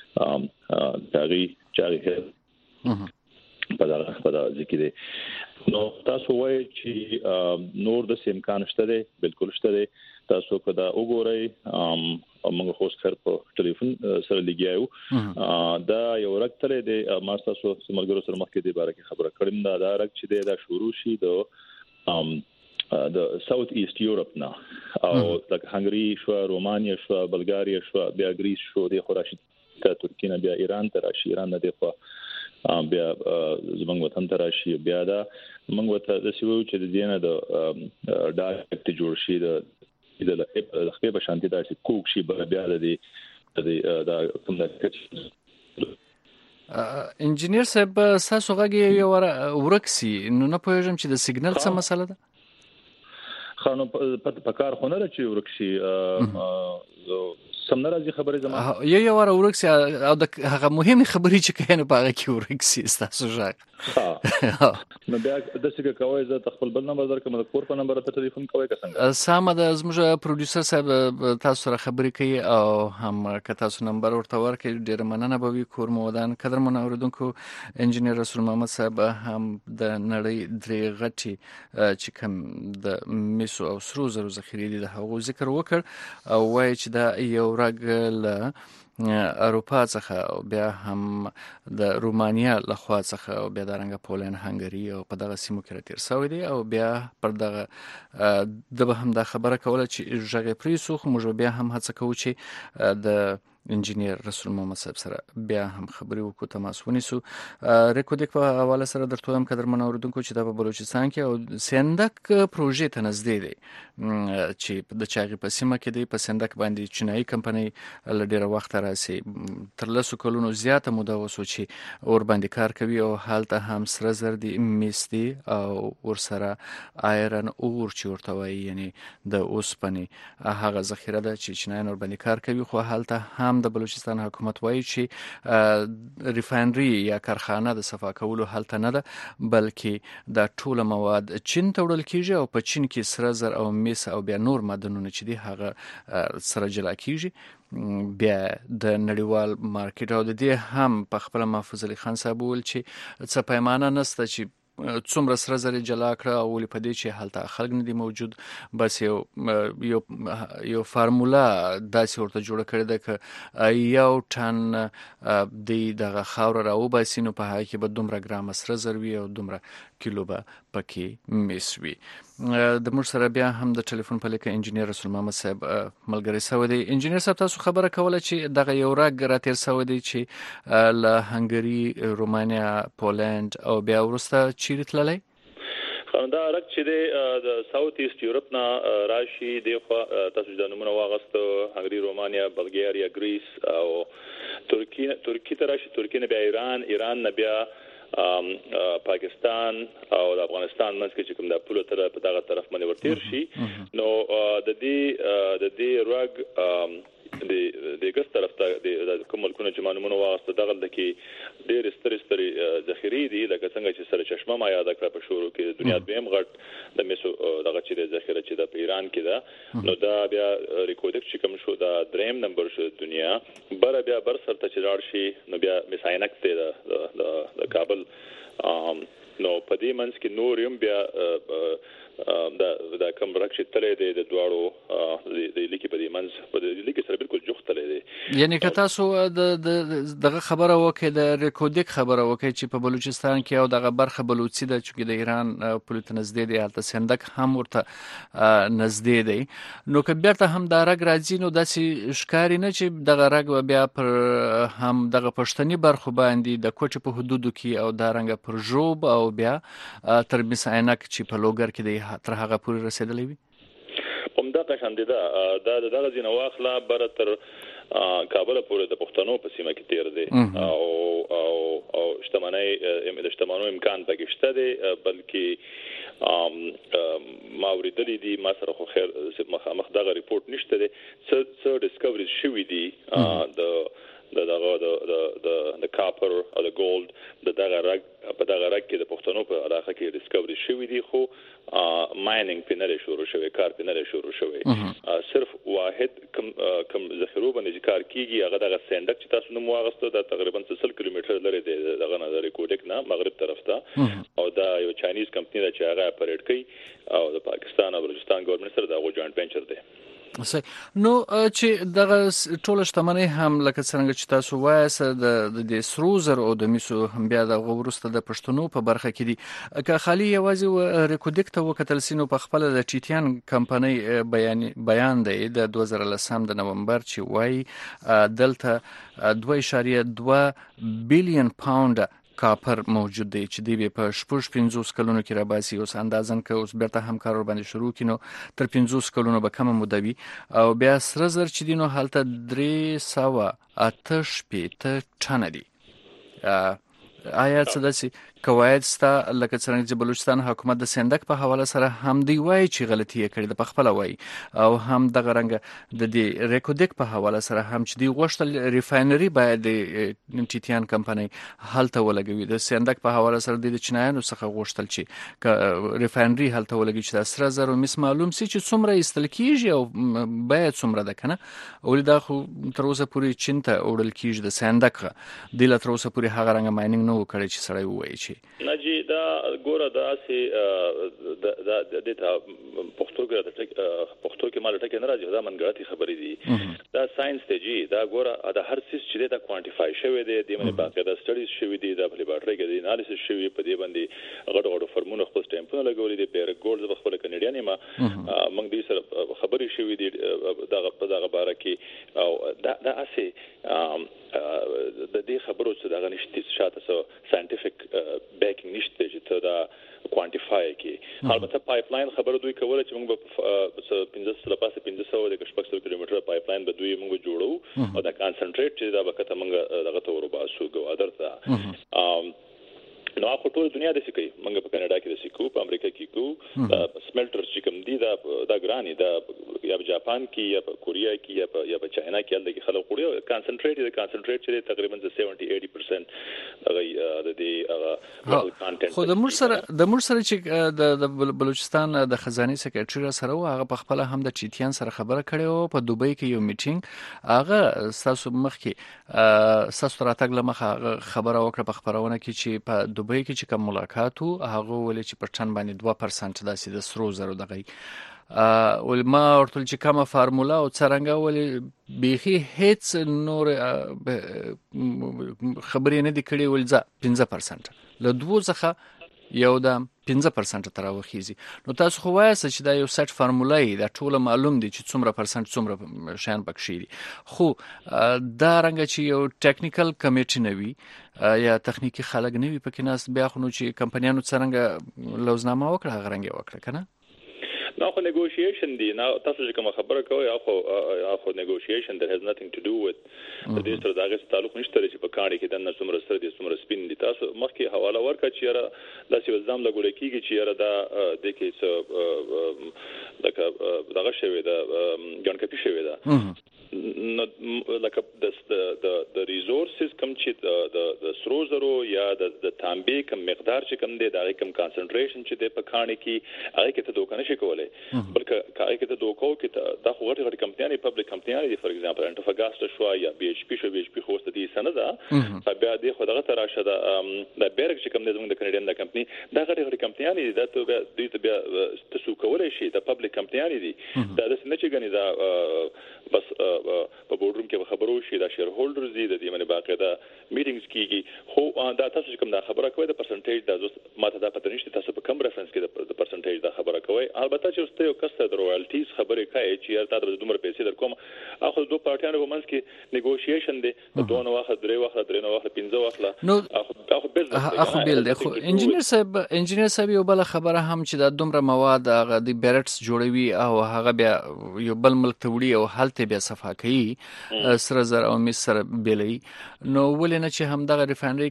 [SPEAKER 10] چاري په دا ذکر دی نو تاسو وایي چې نور د امکان شته دی بالکل شته دی تاسو کدا وګورئ موږ خو خر په ټلیفون سره لګیاو دا یو رکتلې دی ما تاسو سمګرو سره مخکې دی باره کې خبره کړم دا رک چې دی دا شروع شي د ساوث ایست یورپ نه او د هنګری شو رومانیا شو بلغاریا شو بیا گریس شو د خوراشي ته ترکیه نه بیا ایران ته راشي ایران نه دی خو بیا زمونږ وطن ته راشي بیا دا موږ ته د سیوو چې د دینه د ډایرکټ جوړ شي د خپل په شانتي داسې کوک شي بیا د کوم د
[SPEAKER 5] انجینیر صاحب تاسو غږی یو ورکسي نو نه پوهیږم چې د سیګنل څه مسله ده
[SPEAKER 10] خانو په کار خونه چې ورکشي سم ناراضي خبره زما
[SPEAKER 5] یو ورکسي او د هغه مهمه خبرې چې کینې په هغه کې ورکسي تاسو ژغ
[SPEAKER 10] نو بیا د څه کوي زه خپل بل نمبر درکم د کور په نمبر ته ټلیفون کوي که څنګه
[SPEAKER 5] سم د زموږ پروډوسر صاحب تاسو سره خبرې کوي او هم که تاسو نمبر ورته ورکړئ ډیر مننه به وي کور مو ودان قدر مو اوریدونکو انجینیر رسول محمد صاحب هم د نړۍ درې غټي چې کوم د میسو او سرو زرو ذخیره دي د هغو ذکر وکړ او وایي چې دا یو رګ له اروپا څخه او بیا هم د رومانیا لخوا څخه او بیا د رنګ پولند هنګری او په دغه سیمو کې راتیر شوی دی او بیا پر دغه د به هم د خبره کوله چې ژغې پریسو خو موږ بیا هم هڅه کوو چې د انجینیر رسول محمد صاحب سره بیا هم خبرې وکړو تماس ونیسو ریکوډیک په حواله سره درته هم قدر من اوریدونکو چې د بلوچستان کې او سندک پروژې ته نږدې دی چې د چاغي په سیمه کې دی په سندک باندې چینایي کمپنۍ لډیره وخت راسي تر لسو کلونو زیاته موده وسو چې اور باندې کار کوي او حالته هم سره زر دي میستي او ور سره آیرن اور چې ورته وایي یعنی د اوسپنې هغه ذخیره ده چې چینایي اور باندې کار کوي خو حالته هم د بلوچستان حکومت وایي چې ریفاینري یا کارخانه د صفا کولو حالت نه ده بلکې دا ټول مواد چین ته وړل کیږي او په چین کې سره زر او میس او بیا نور معدنونه چې دي هغه سره جلا کیږي بیا د نړیوال مارکیټ او د دې هم په خپل محفوظ علي خان صاحب ول چې څه پیمانه نسته چې څومره سره زر جلا کړه او ولې په دې چې حالت خلک نه دی موجود بس یو فارمولا داسې ورته جوړه کړې ده ک یو ټن دغه خاور راو باسي نو په هغه کې به دومره ګرام سره زر وي او دومره کیلو به پکې میس وي د موږ سره بیا هم د ټلیفون په لیکه انجینیر رسول محمد صاحب ملګری سوی دی انجینیر صاحب تاسو خبره کوله چې دغه یو رګ راتیر سوی دی چې له هنګری رومانیا پولند او بیا ورسته چیرې تللی
[SPEAKER 10] دا رګ چې د ساوث ایست یورپ نه راشي دی خو تاسو د نمونه واغستو هنګری رومانیا بلغاریا گریس او ترکیه ته راشي ترکیه نه بیا ایران نه بیا پاکستان او د افغانستان منځ کې چې کوم د پوله تر په دغه طرف باندې ورتیر شي نو د دې رګ د ګس طرف ته د کوم ملکونه چې مانمونه واغسته دغه د کې ډېر ستري ذخیره دي لکه څنګه چې سره چشمه ما یاد کړ په شروع کې د دنیا دویم غټ د میسو دغه چې ذخیره چې د ایران کې ده نو دا بیا ریکورډ چې کوم شو دا دریم نمبر شو دنیا بیا بر سره چې لاړ شي نو بیا میساینک ته د کابل نو په دې منځ کې نور یم بیا دا کوم رکشي تلې د دواړو د لیکي په دې منځ په دې لیکي سره بالکل جوخ تلې دي
[SPEAKER 5] یعنی که تاسو دغه خبره وکړئ د ریکورډیک خبره وکړئ چې په بلوچستان کې او دغه برخه بلوچي ده چې د ایران پولیټ نزدې دی حالت سندک هم ورته نزدې دی نو که بیرته هم دا رګ راځي نو داسې ښکاری نه چې دغه رګ بیا پر هم دغه پښتني برخو باندې د کوټې په حدودو کې او دا رنګ پر جوب او بیا تر میساینک چې په لوګر کې دی تر هغه پورې رسیدلې وي
[SPEAKER 10] همدا قشان دي دا دغه ځینې واخله بر تر کابل پورې د پښتنو په سیمه کې تیر دي او اجتماعي امکان پکې شته دي بلکې ما ورېدلې دي ما سره خو خیر مخ دغه ریپورت نشته دي څه ډیسکوري شوې دي د د کاپر او د ګولد دغه رګ په دغه رګ کې د پښتنو په علاقه کې ډیسکوري شوی دی خو مایننګ په نړۍ شروع شوی کار په نړۍ شروع شوی صرف واحد کم ذخیرو باندې کار کیږي هغه دغه سندک چې تاسو نو واغسته د تقریبا 100 کیلومتر لري دغه نه ریکوډک نه مغرب طرف ته او دا یو چاینیز کمپنی ده چې هغه اپریټ کوي او د پاکستان او بلوچستان ګورنمنت سره دا جوائنٹ وینچر دی.
[SPEAKER 5] نو چې دغه ټول شتمنۍ هم لکه څنګه چې تاسو وایي د سرو زر او د میسو هم بیا د غوړسته د پښتنو په برخه کې دي که خالي یوازې ریکوډک ته وکتل سينو په خپل د ټیټیان کمپنۍ بیان دی د 2010 د نومبر چې وایي دلته 2.2 بلین پاونډ کاپر موجود دی چې دی په 50 کلونو کې را باسي اوس اندازن که اوس بیرته هم کار ور باندې شروع کینو تر 50 کلونو به کم مودوي او بیا سره زر چې دینو حالت 388 ټن دي. آیا څه داسي قواعد ستا لکه څنګه چې بلوچستان حکومت د سندک په حواله سره هم دی وایي چې غلطي کړې د پخپل وایي او هم د غرنګ د دې ریکوډک په حواله سره هم چې دی غوښتل ریفاینري باید د ټیټیان کمپنۍ هلته ولګوي د سندک په حواله سره د چینایانو څخه غوښتل چې ریفاینري هلته ولګي چې د سره زرو مس معلوم سي چې څومره استل کیږي او باید څومره ده کنه او دا خو تر اوسه پورې چینته اورل کیږي د سندک د لا تر اوسه پورې هغه رنګ مایننګ نو کړی چې سړی وایي چې
[SPEAKER 10] نجی دا ګوره دا سي د پښتو کې مال ټکه نه راځي دا منګړتي خبرې دي دا ساينس ته جی دا ګوره دا هر څه چې دا کوانټیفای شوی دی د باندې باقاعده سټډیز شوی دی د لیبارټری کې د انالیسس شوی په دې باندې غړو فرمونه خپل سټمپونه لګولې دي پیر ګولز په خپل کنیډیان ما موږ دې سره خبرې شوی دي دغه باره کې او دا اسي د دې خبرو څخه دغه نشته شاته سو ساينټیفیک بیکینګ نشته چې ته دا کوانټیفای کې البته پایپلاین خبره دوی کوله چې موږ په 1500 کیلومتر پایپلاین به دوی موږ جوړو او دا کانسنټریټ چې دا وخت موږ دغه تور باسو ګوادر ته نو خو ټول دنیا د سکی موږ په کاناډا کې د سکو په امریکا کې کو سملټر چې کوم دي دا ګرانی دا یا په جاپان کې یا په کوریا کې یا په چاینا کې هلته کې خلک وړي کانسنټریټ چې تقریبا 70-80% هغه د دې کانټنټ
[SPEAKER 5] خو د مور سره چې د بلوچستان د خزانه سکرټری سره هغه په خپل هم د چیتیان سره خبره کړې او په دوبۍ کې یو میټینګ هغه تاسو مخ کې تاسو راتګ لمخه خبره وکړه په خبرونه کې چې په دوبۍ کې چې کوم ملاقات هغه ولې چې پر ټن باندې 2% داسې د سرو زرو دغه ول ما ورته چې کومه فارمولا او څنګه ولې بيخي هیڅ نور خبرې نه دي کړې ول ځه 15% له دوه څخه یو د 15% تر وخیزي نو تاسو خو وایي چې دا یو سټ فارمولای دا ټول معلوم دي چې څومره پرسنټ څومره شان پکې دي خو دا رنګ چې یو ټیکنیکل کمیټي نوي یا تخنیکی خلک نوي پکې ناس بیا خو نو چې کمپنیانو څنګه لوزنامه وکړه غرنګ وکړه کنه
[SPEAKER 10] نو خو negotiation دی نو تاسو چې کوم خبره کوي اخو negotiation there has nothing to do with د دې سره دغه تعلق نشته چې په کاڼي کې د څومره سره دي څومره سپین دي تاسو مخکې حواله ورکړه چې را داسې وزام لګول کېږي چې را دا د کې څه دغه شوی دا ګڼ کپی شوی دا لکه د ریسورسز کم چې د سرو زرو یا د تانبې کم مقدار چې کم دی دا کم کانسنټریشن چې دی په کاڼي کې هغه کې ته دوکانه شي کولای بلکې هغه کې ته دوکاو کې دا خو غټ کمپنیانې پبلک کمپنیانې دي فور ایگزامپل انټوفاګاسټا شو یا بي ایچ پی خو ست دي سند ده بیا دې خو دغه تراشه دا بیرګ چې کم دی زموږ د کینیډین د کمپنی دا غټ کمپنیانې دي دا ته دوی ته بیا تاسو کولای شي د پبلک کمپنیانې دي دا د نه چې غني دا بس په بورډروم کې خبرو شي دا شیر هولډرز دي د دې باندې باقاعده میټینګز کیږي خو دا تاسو کوم دا خبره کوي د پرسنټیج دا ماته دا پته نشته تاسو په کوم ریفرنس کې د پرسنټیج دا خبره کوي البته چې اوسته یو کس د رویالټیز خبره کوي چې یار تاسو د دومره پیسې در کوم اخو دوه پارټیانو په منځ کې نیګوشیشن دي د دوه واخه درې واخه 15 واخه
[SPEAKER 5] نو اخو بیل دی خو انجینیر صاحب یو بل خبره هم چې د دومره مواد هغه د بیرټس جوړوي او هغه بیا یو بل ملک ته وړي او حالت بیا صفا کوي سره زر او مس سره بیلې نو ولې نه چې هم دغه ریفاینري کې حالت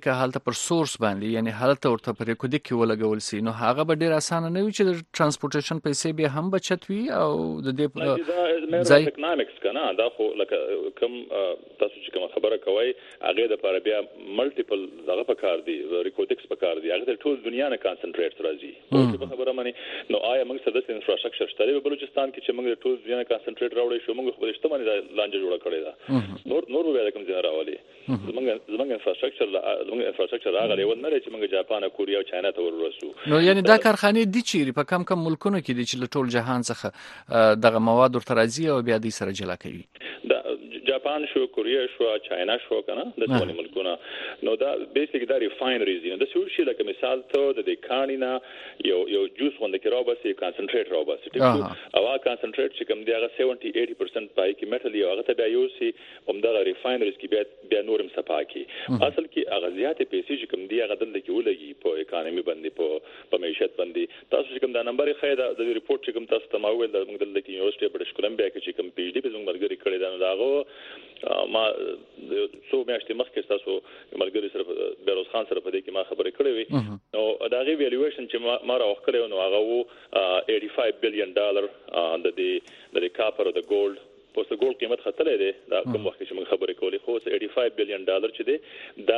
[SPEAKER 5] پر سورس باندې یعنی حالت ورته پر کوډ کې ولګول سي نو هغه به ډیر اسانه نه وي چې د ترانسپورټیشن پیسې به هم بچت وي او د دې
[SPEAKER 10] ځای اکونومکس کنه دا خو لکه کوم تاسو چې کوم خبره کوي هغه د لپاره بیا ملټیپل دغه پکار دي ریکوډکس پکار دي هغه ټول دنیا نه کانسنټریټ راځي په خبره مانی نو آیا موږ سره د انفراستراکچر شته په بلوچستان کې چې موږ ټول دنیا نه کانسنټریټ راوړی شو موږ خپل اجتماعي لانجه جوړه کړې ده نور به کوم ځای راولي زمونږ انفراستراکچر هغه لیول نه چې موږ جاپان کوریا او چاینا ته ورسو
[SPEAKER 5] نو یعنی دا کارخانه دي چې په کم ملکونو کې دي چې ټول جهان څخه دغه مواد ورته راځي او بیا دې سره جلا کوي
[SPEAKER 10] دا جاپان شو کوریا شو چاینا شو کنه د ټول ملکونو نو دا بیسیک دا ریفاینریز دي نو د څه شي لکه مثال ته د کانینا یو جوس غونډه کې راوبسي کانسنټریټ راوبسي او هغه کانسنټریټ چې کوم دی هغه 70-80% پای کې میټل یو هغه ته بیا یو سي همدغه ریفاینریز کې بیا نورم صفاکي اصل کې هغه زیاتې پیسې چې کوم دی هغه دلته کې ولګي په اکانومي باندې په معیشت باندې تاسو چې کوم دا نمبر یې خایدا د ریپورت چې کوم تاسو ته ما ویل د دلته کې یونیورسيټي برټش کولمبیا کې چې کوم پی ایچ ډي په زموږ مرګري کړی دا نو ما څو میاشتې مخکې تاسو مرګري سره بیروز خان سره په دې کې ما خبرې کړې وي نو دا غي ویلیویشن چې ما راوخ کړو نو هغه وو $85 billion د کاپر او د ګولډ پوس د ګولډ قیمت خطرې ده دا کوم وخت چې موږ خبرې کولې خو $85 billion چې ده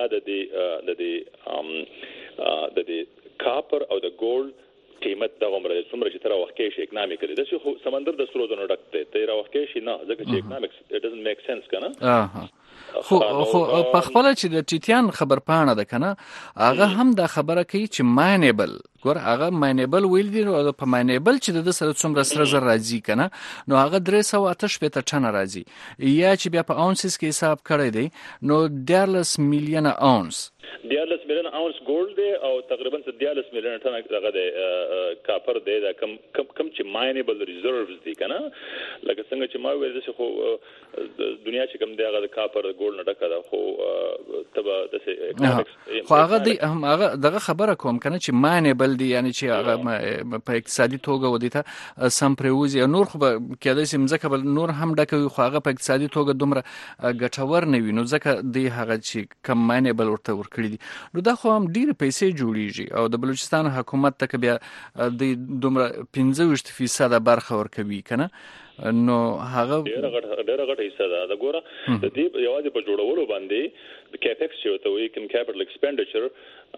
[SPEAKER 10] دا د کاپر او د ګولډ قیمت د عمر څومره چې تر وخت کې شي اکونومیکلی د څه سمندر د سرو زونو ډکته تیر وخت کې شي نه ځکه چې اکونومیکس اټ ډزنټ میک سنس کنه
[SPEAKER 5] خو په خپل چې د ټیټیان خبر پاڼه ده کنه هغه هم دا خبره کوي چې ماینبل ګور هغه ماینبل ویل دي او په ماینبل چې د سره څومره سره زر راځي کنه نو هغه 388 ټن راځي یا چې بیا په اونسز کې حساب کړی دی نو 14 میلیونه اونس
[SPEAKER 10] 14 میلیونه اونس ګولډ دی او تقریبا 14 میلیونه ټن هغه دی کاپر دی دا کم چې ماینبل ریزروز دي کنه لکه څنګه چې ما ویل چې خو دنیا چې کم دی هغه د کاپر ګولډ نه ډکه ده خو تبا د اکونومکس
[SPEAKER 5] خو هغه دی هغه دغه خبره کوم کنه چې ماینبل دی یعنی چې هغه په اقتصادي توګه ودی ته سم پروزي نور خو کېدای شي مزکه بل نور هم ډکوي خو هغه په اقتصادي توګه دومره ګټور نه وي نو ځکه دی هغه چې کم ماینبل ورته ورکړي دي نو دا خو هم ډیره پیسې جوړیږي او د بلوچستان حکومت ته بیا د دومره 15% برخه ورکوي کنه نو هغه
[SPEAKER 10] ډیره غټه حصہ ده دا ګوره د دې یوازې په جوړولو باندې کیپکس چې وته وي کوم کیپټل ایکسپنډیچر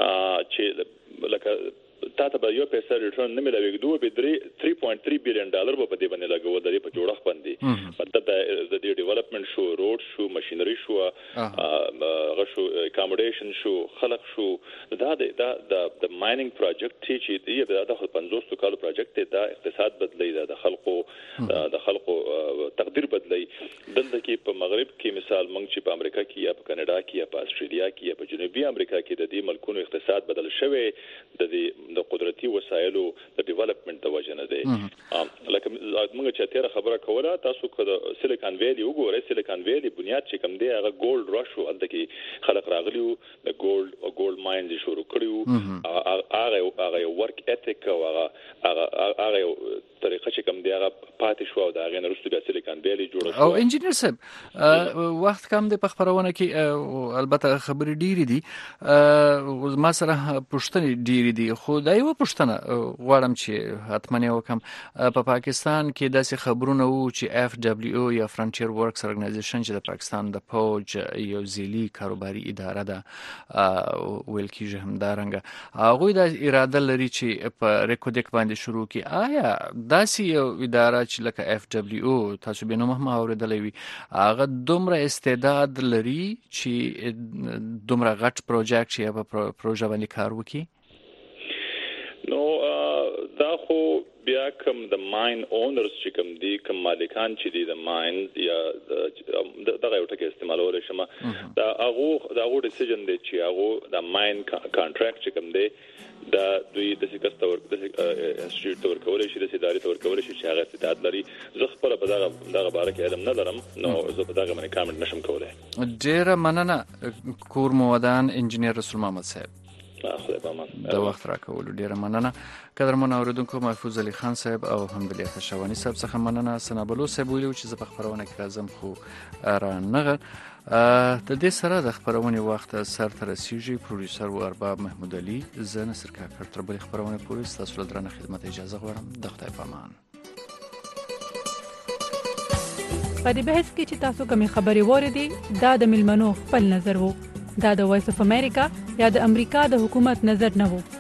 [SPEAKER 10] چې لکه تاسو به یو پیسې ریټرن نه ملوي دوه به $3.3 billion په دې باندې لګول د په جوړښت باندې مطلب د دې ډیولپمنٹ شو روډ شو ماشينري شو غشو اکاموډیشن شو خلق شو دا د مایننګ پروجیکټ چې دی دا 50 کالو پروجیکټ دا اقتصاد بدلی دا د خلقو تقدیر بدلی دلته کې په مغرب کې مثال موږ چې په امریکا کې یا په کاناډا کې یا په استرالیا کې یا په جنوبي امریکا کې د دې ملکونو اقتصاد بدل شوی د قدرتي وسایلو د ډیولپمنٹ د وجه نه دی لکه موږ چې تیر خبره کوله تاسو کله سیلیکان ویلی وګورئ سیلیکان ویلی بنیاد چې کوم دی هغه ګولډ رش او د کې خلک راغلیو د ګولډ ماینز شروع کړیو هغه ورک ایتیک او هغه طریقه چې کوم دی هغه پاتې شو او دا غن رسټو د سیلیکان ویلی جوړ شو
[SPEAKER 5] او انجینیر صاحب وخت کم دی په خبرونه کې البته خبرې ډیری دي ما سره پښتنې ډیری دي خو دا یو پښتنه غواړم چې حتمنه وکم په پاکستان کې داسې خبرونه وو چې FWO یا فرنټیر ورکس ارګنایزیشن چې د پاکستان د فوج یو ځلی کاروباري اداره ده ویل کېږي همدارنګه هغه د اراده لري چې په ریکوډک باندې شروع کړي آیا داسې یو اداره چې لکه FWO تاسو به نو مهمه اوریدلې وي هغه دومره استعداد لري چې دومره غټ پروژیکټ چې په پروژه باندې کار وکړي
[SPEAKER 10] نو دا خو بیا کوم د ماین اونرز چې کوم دي کوم مالکان چې دي د ماین یا دغه یو ټکی استعمالول شمه دا هغه ډیسیژن دی چې هغه د ماین کانټراکټ چې کوم دی دا دوی د سیکستور د انسټیټیوټ تور کولای شي د ادارې تور کولای شي چې هغه استعداد لري زه خپل په دغه باره کې علم نه لرم نو زه په دغه باندې کامنټ نشم کولای
[SPEAKER 5] ډیره مننه کور مودان انجینیر رسول محمد صاحب
[SPEAKER 10] خدای په امان.
[SPEAKER 5] د وخت راکول ډیره مننه. قدرمن اوریدونکو، محفوظ علي خان صاحب او حمدالله خشوانی صاحب څخه مننه. سنابلو صاحب ویلو چې زه په خبرونه کې راځم خو را نغه د دې سره د خبرونه وخت سر تر رسیږي. پروډوسر و ارباب محمود علي، زه نصر کاکړ. تر بل خبرونه پورې تاسو له درنه خدمت اجازه غواړم. د خدای په امان.
[SPEAKER 11] په دې بحث کې چې تاسو کومې خبرې واردې دا د ملمنو خپل نظر وو. دا د وایس اف امریکا یا د امریکا د حکومت نظر نه وو.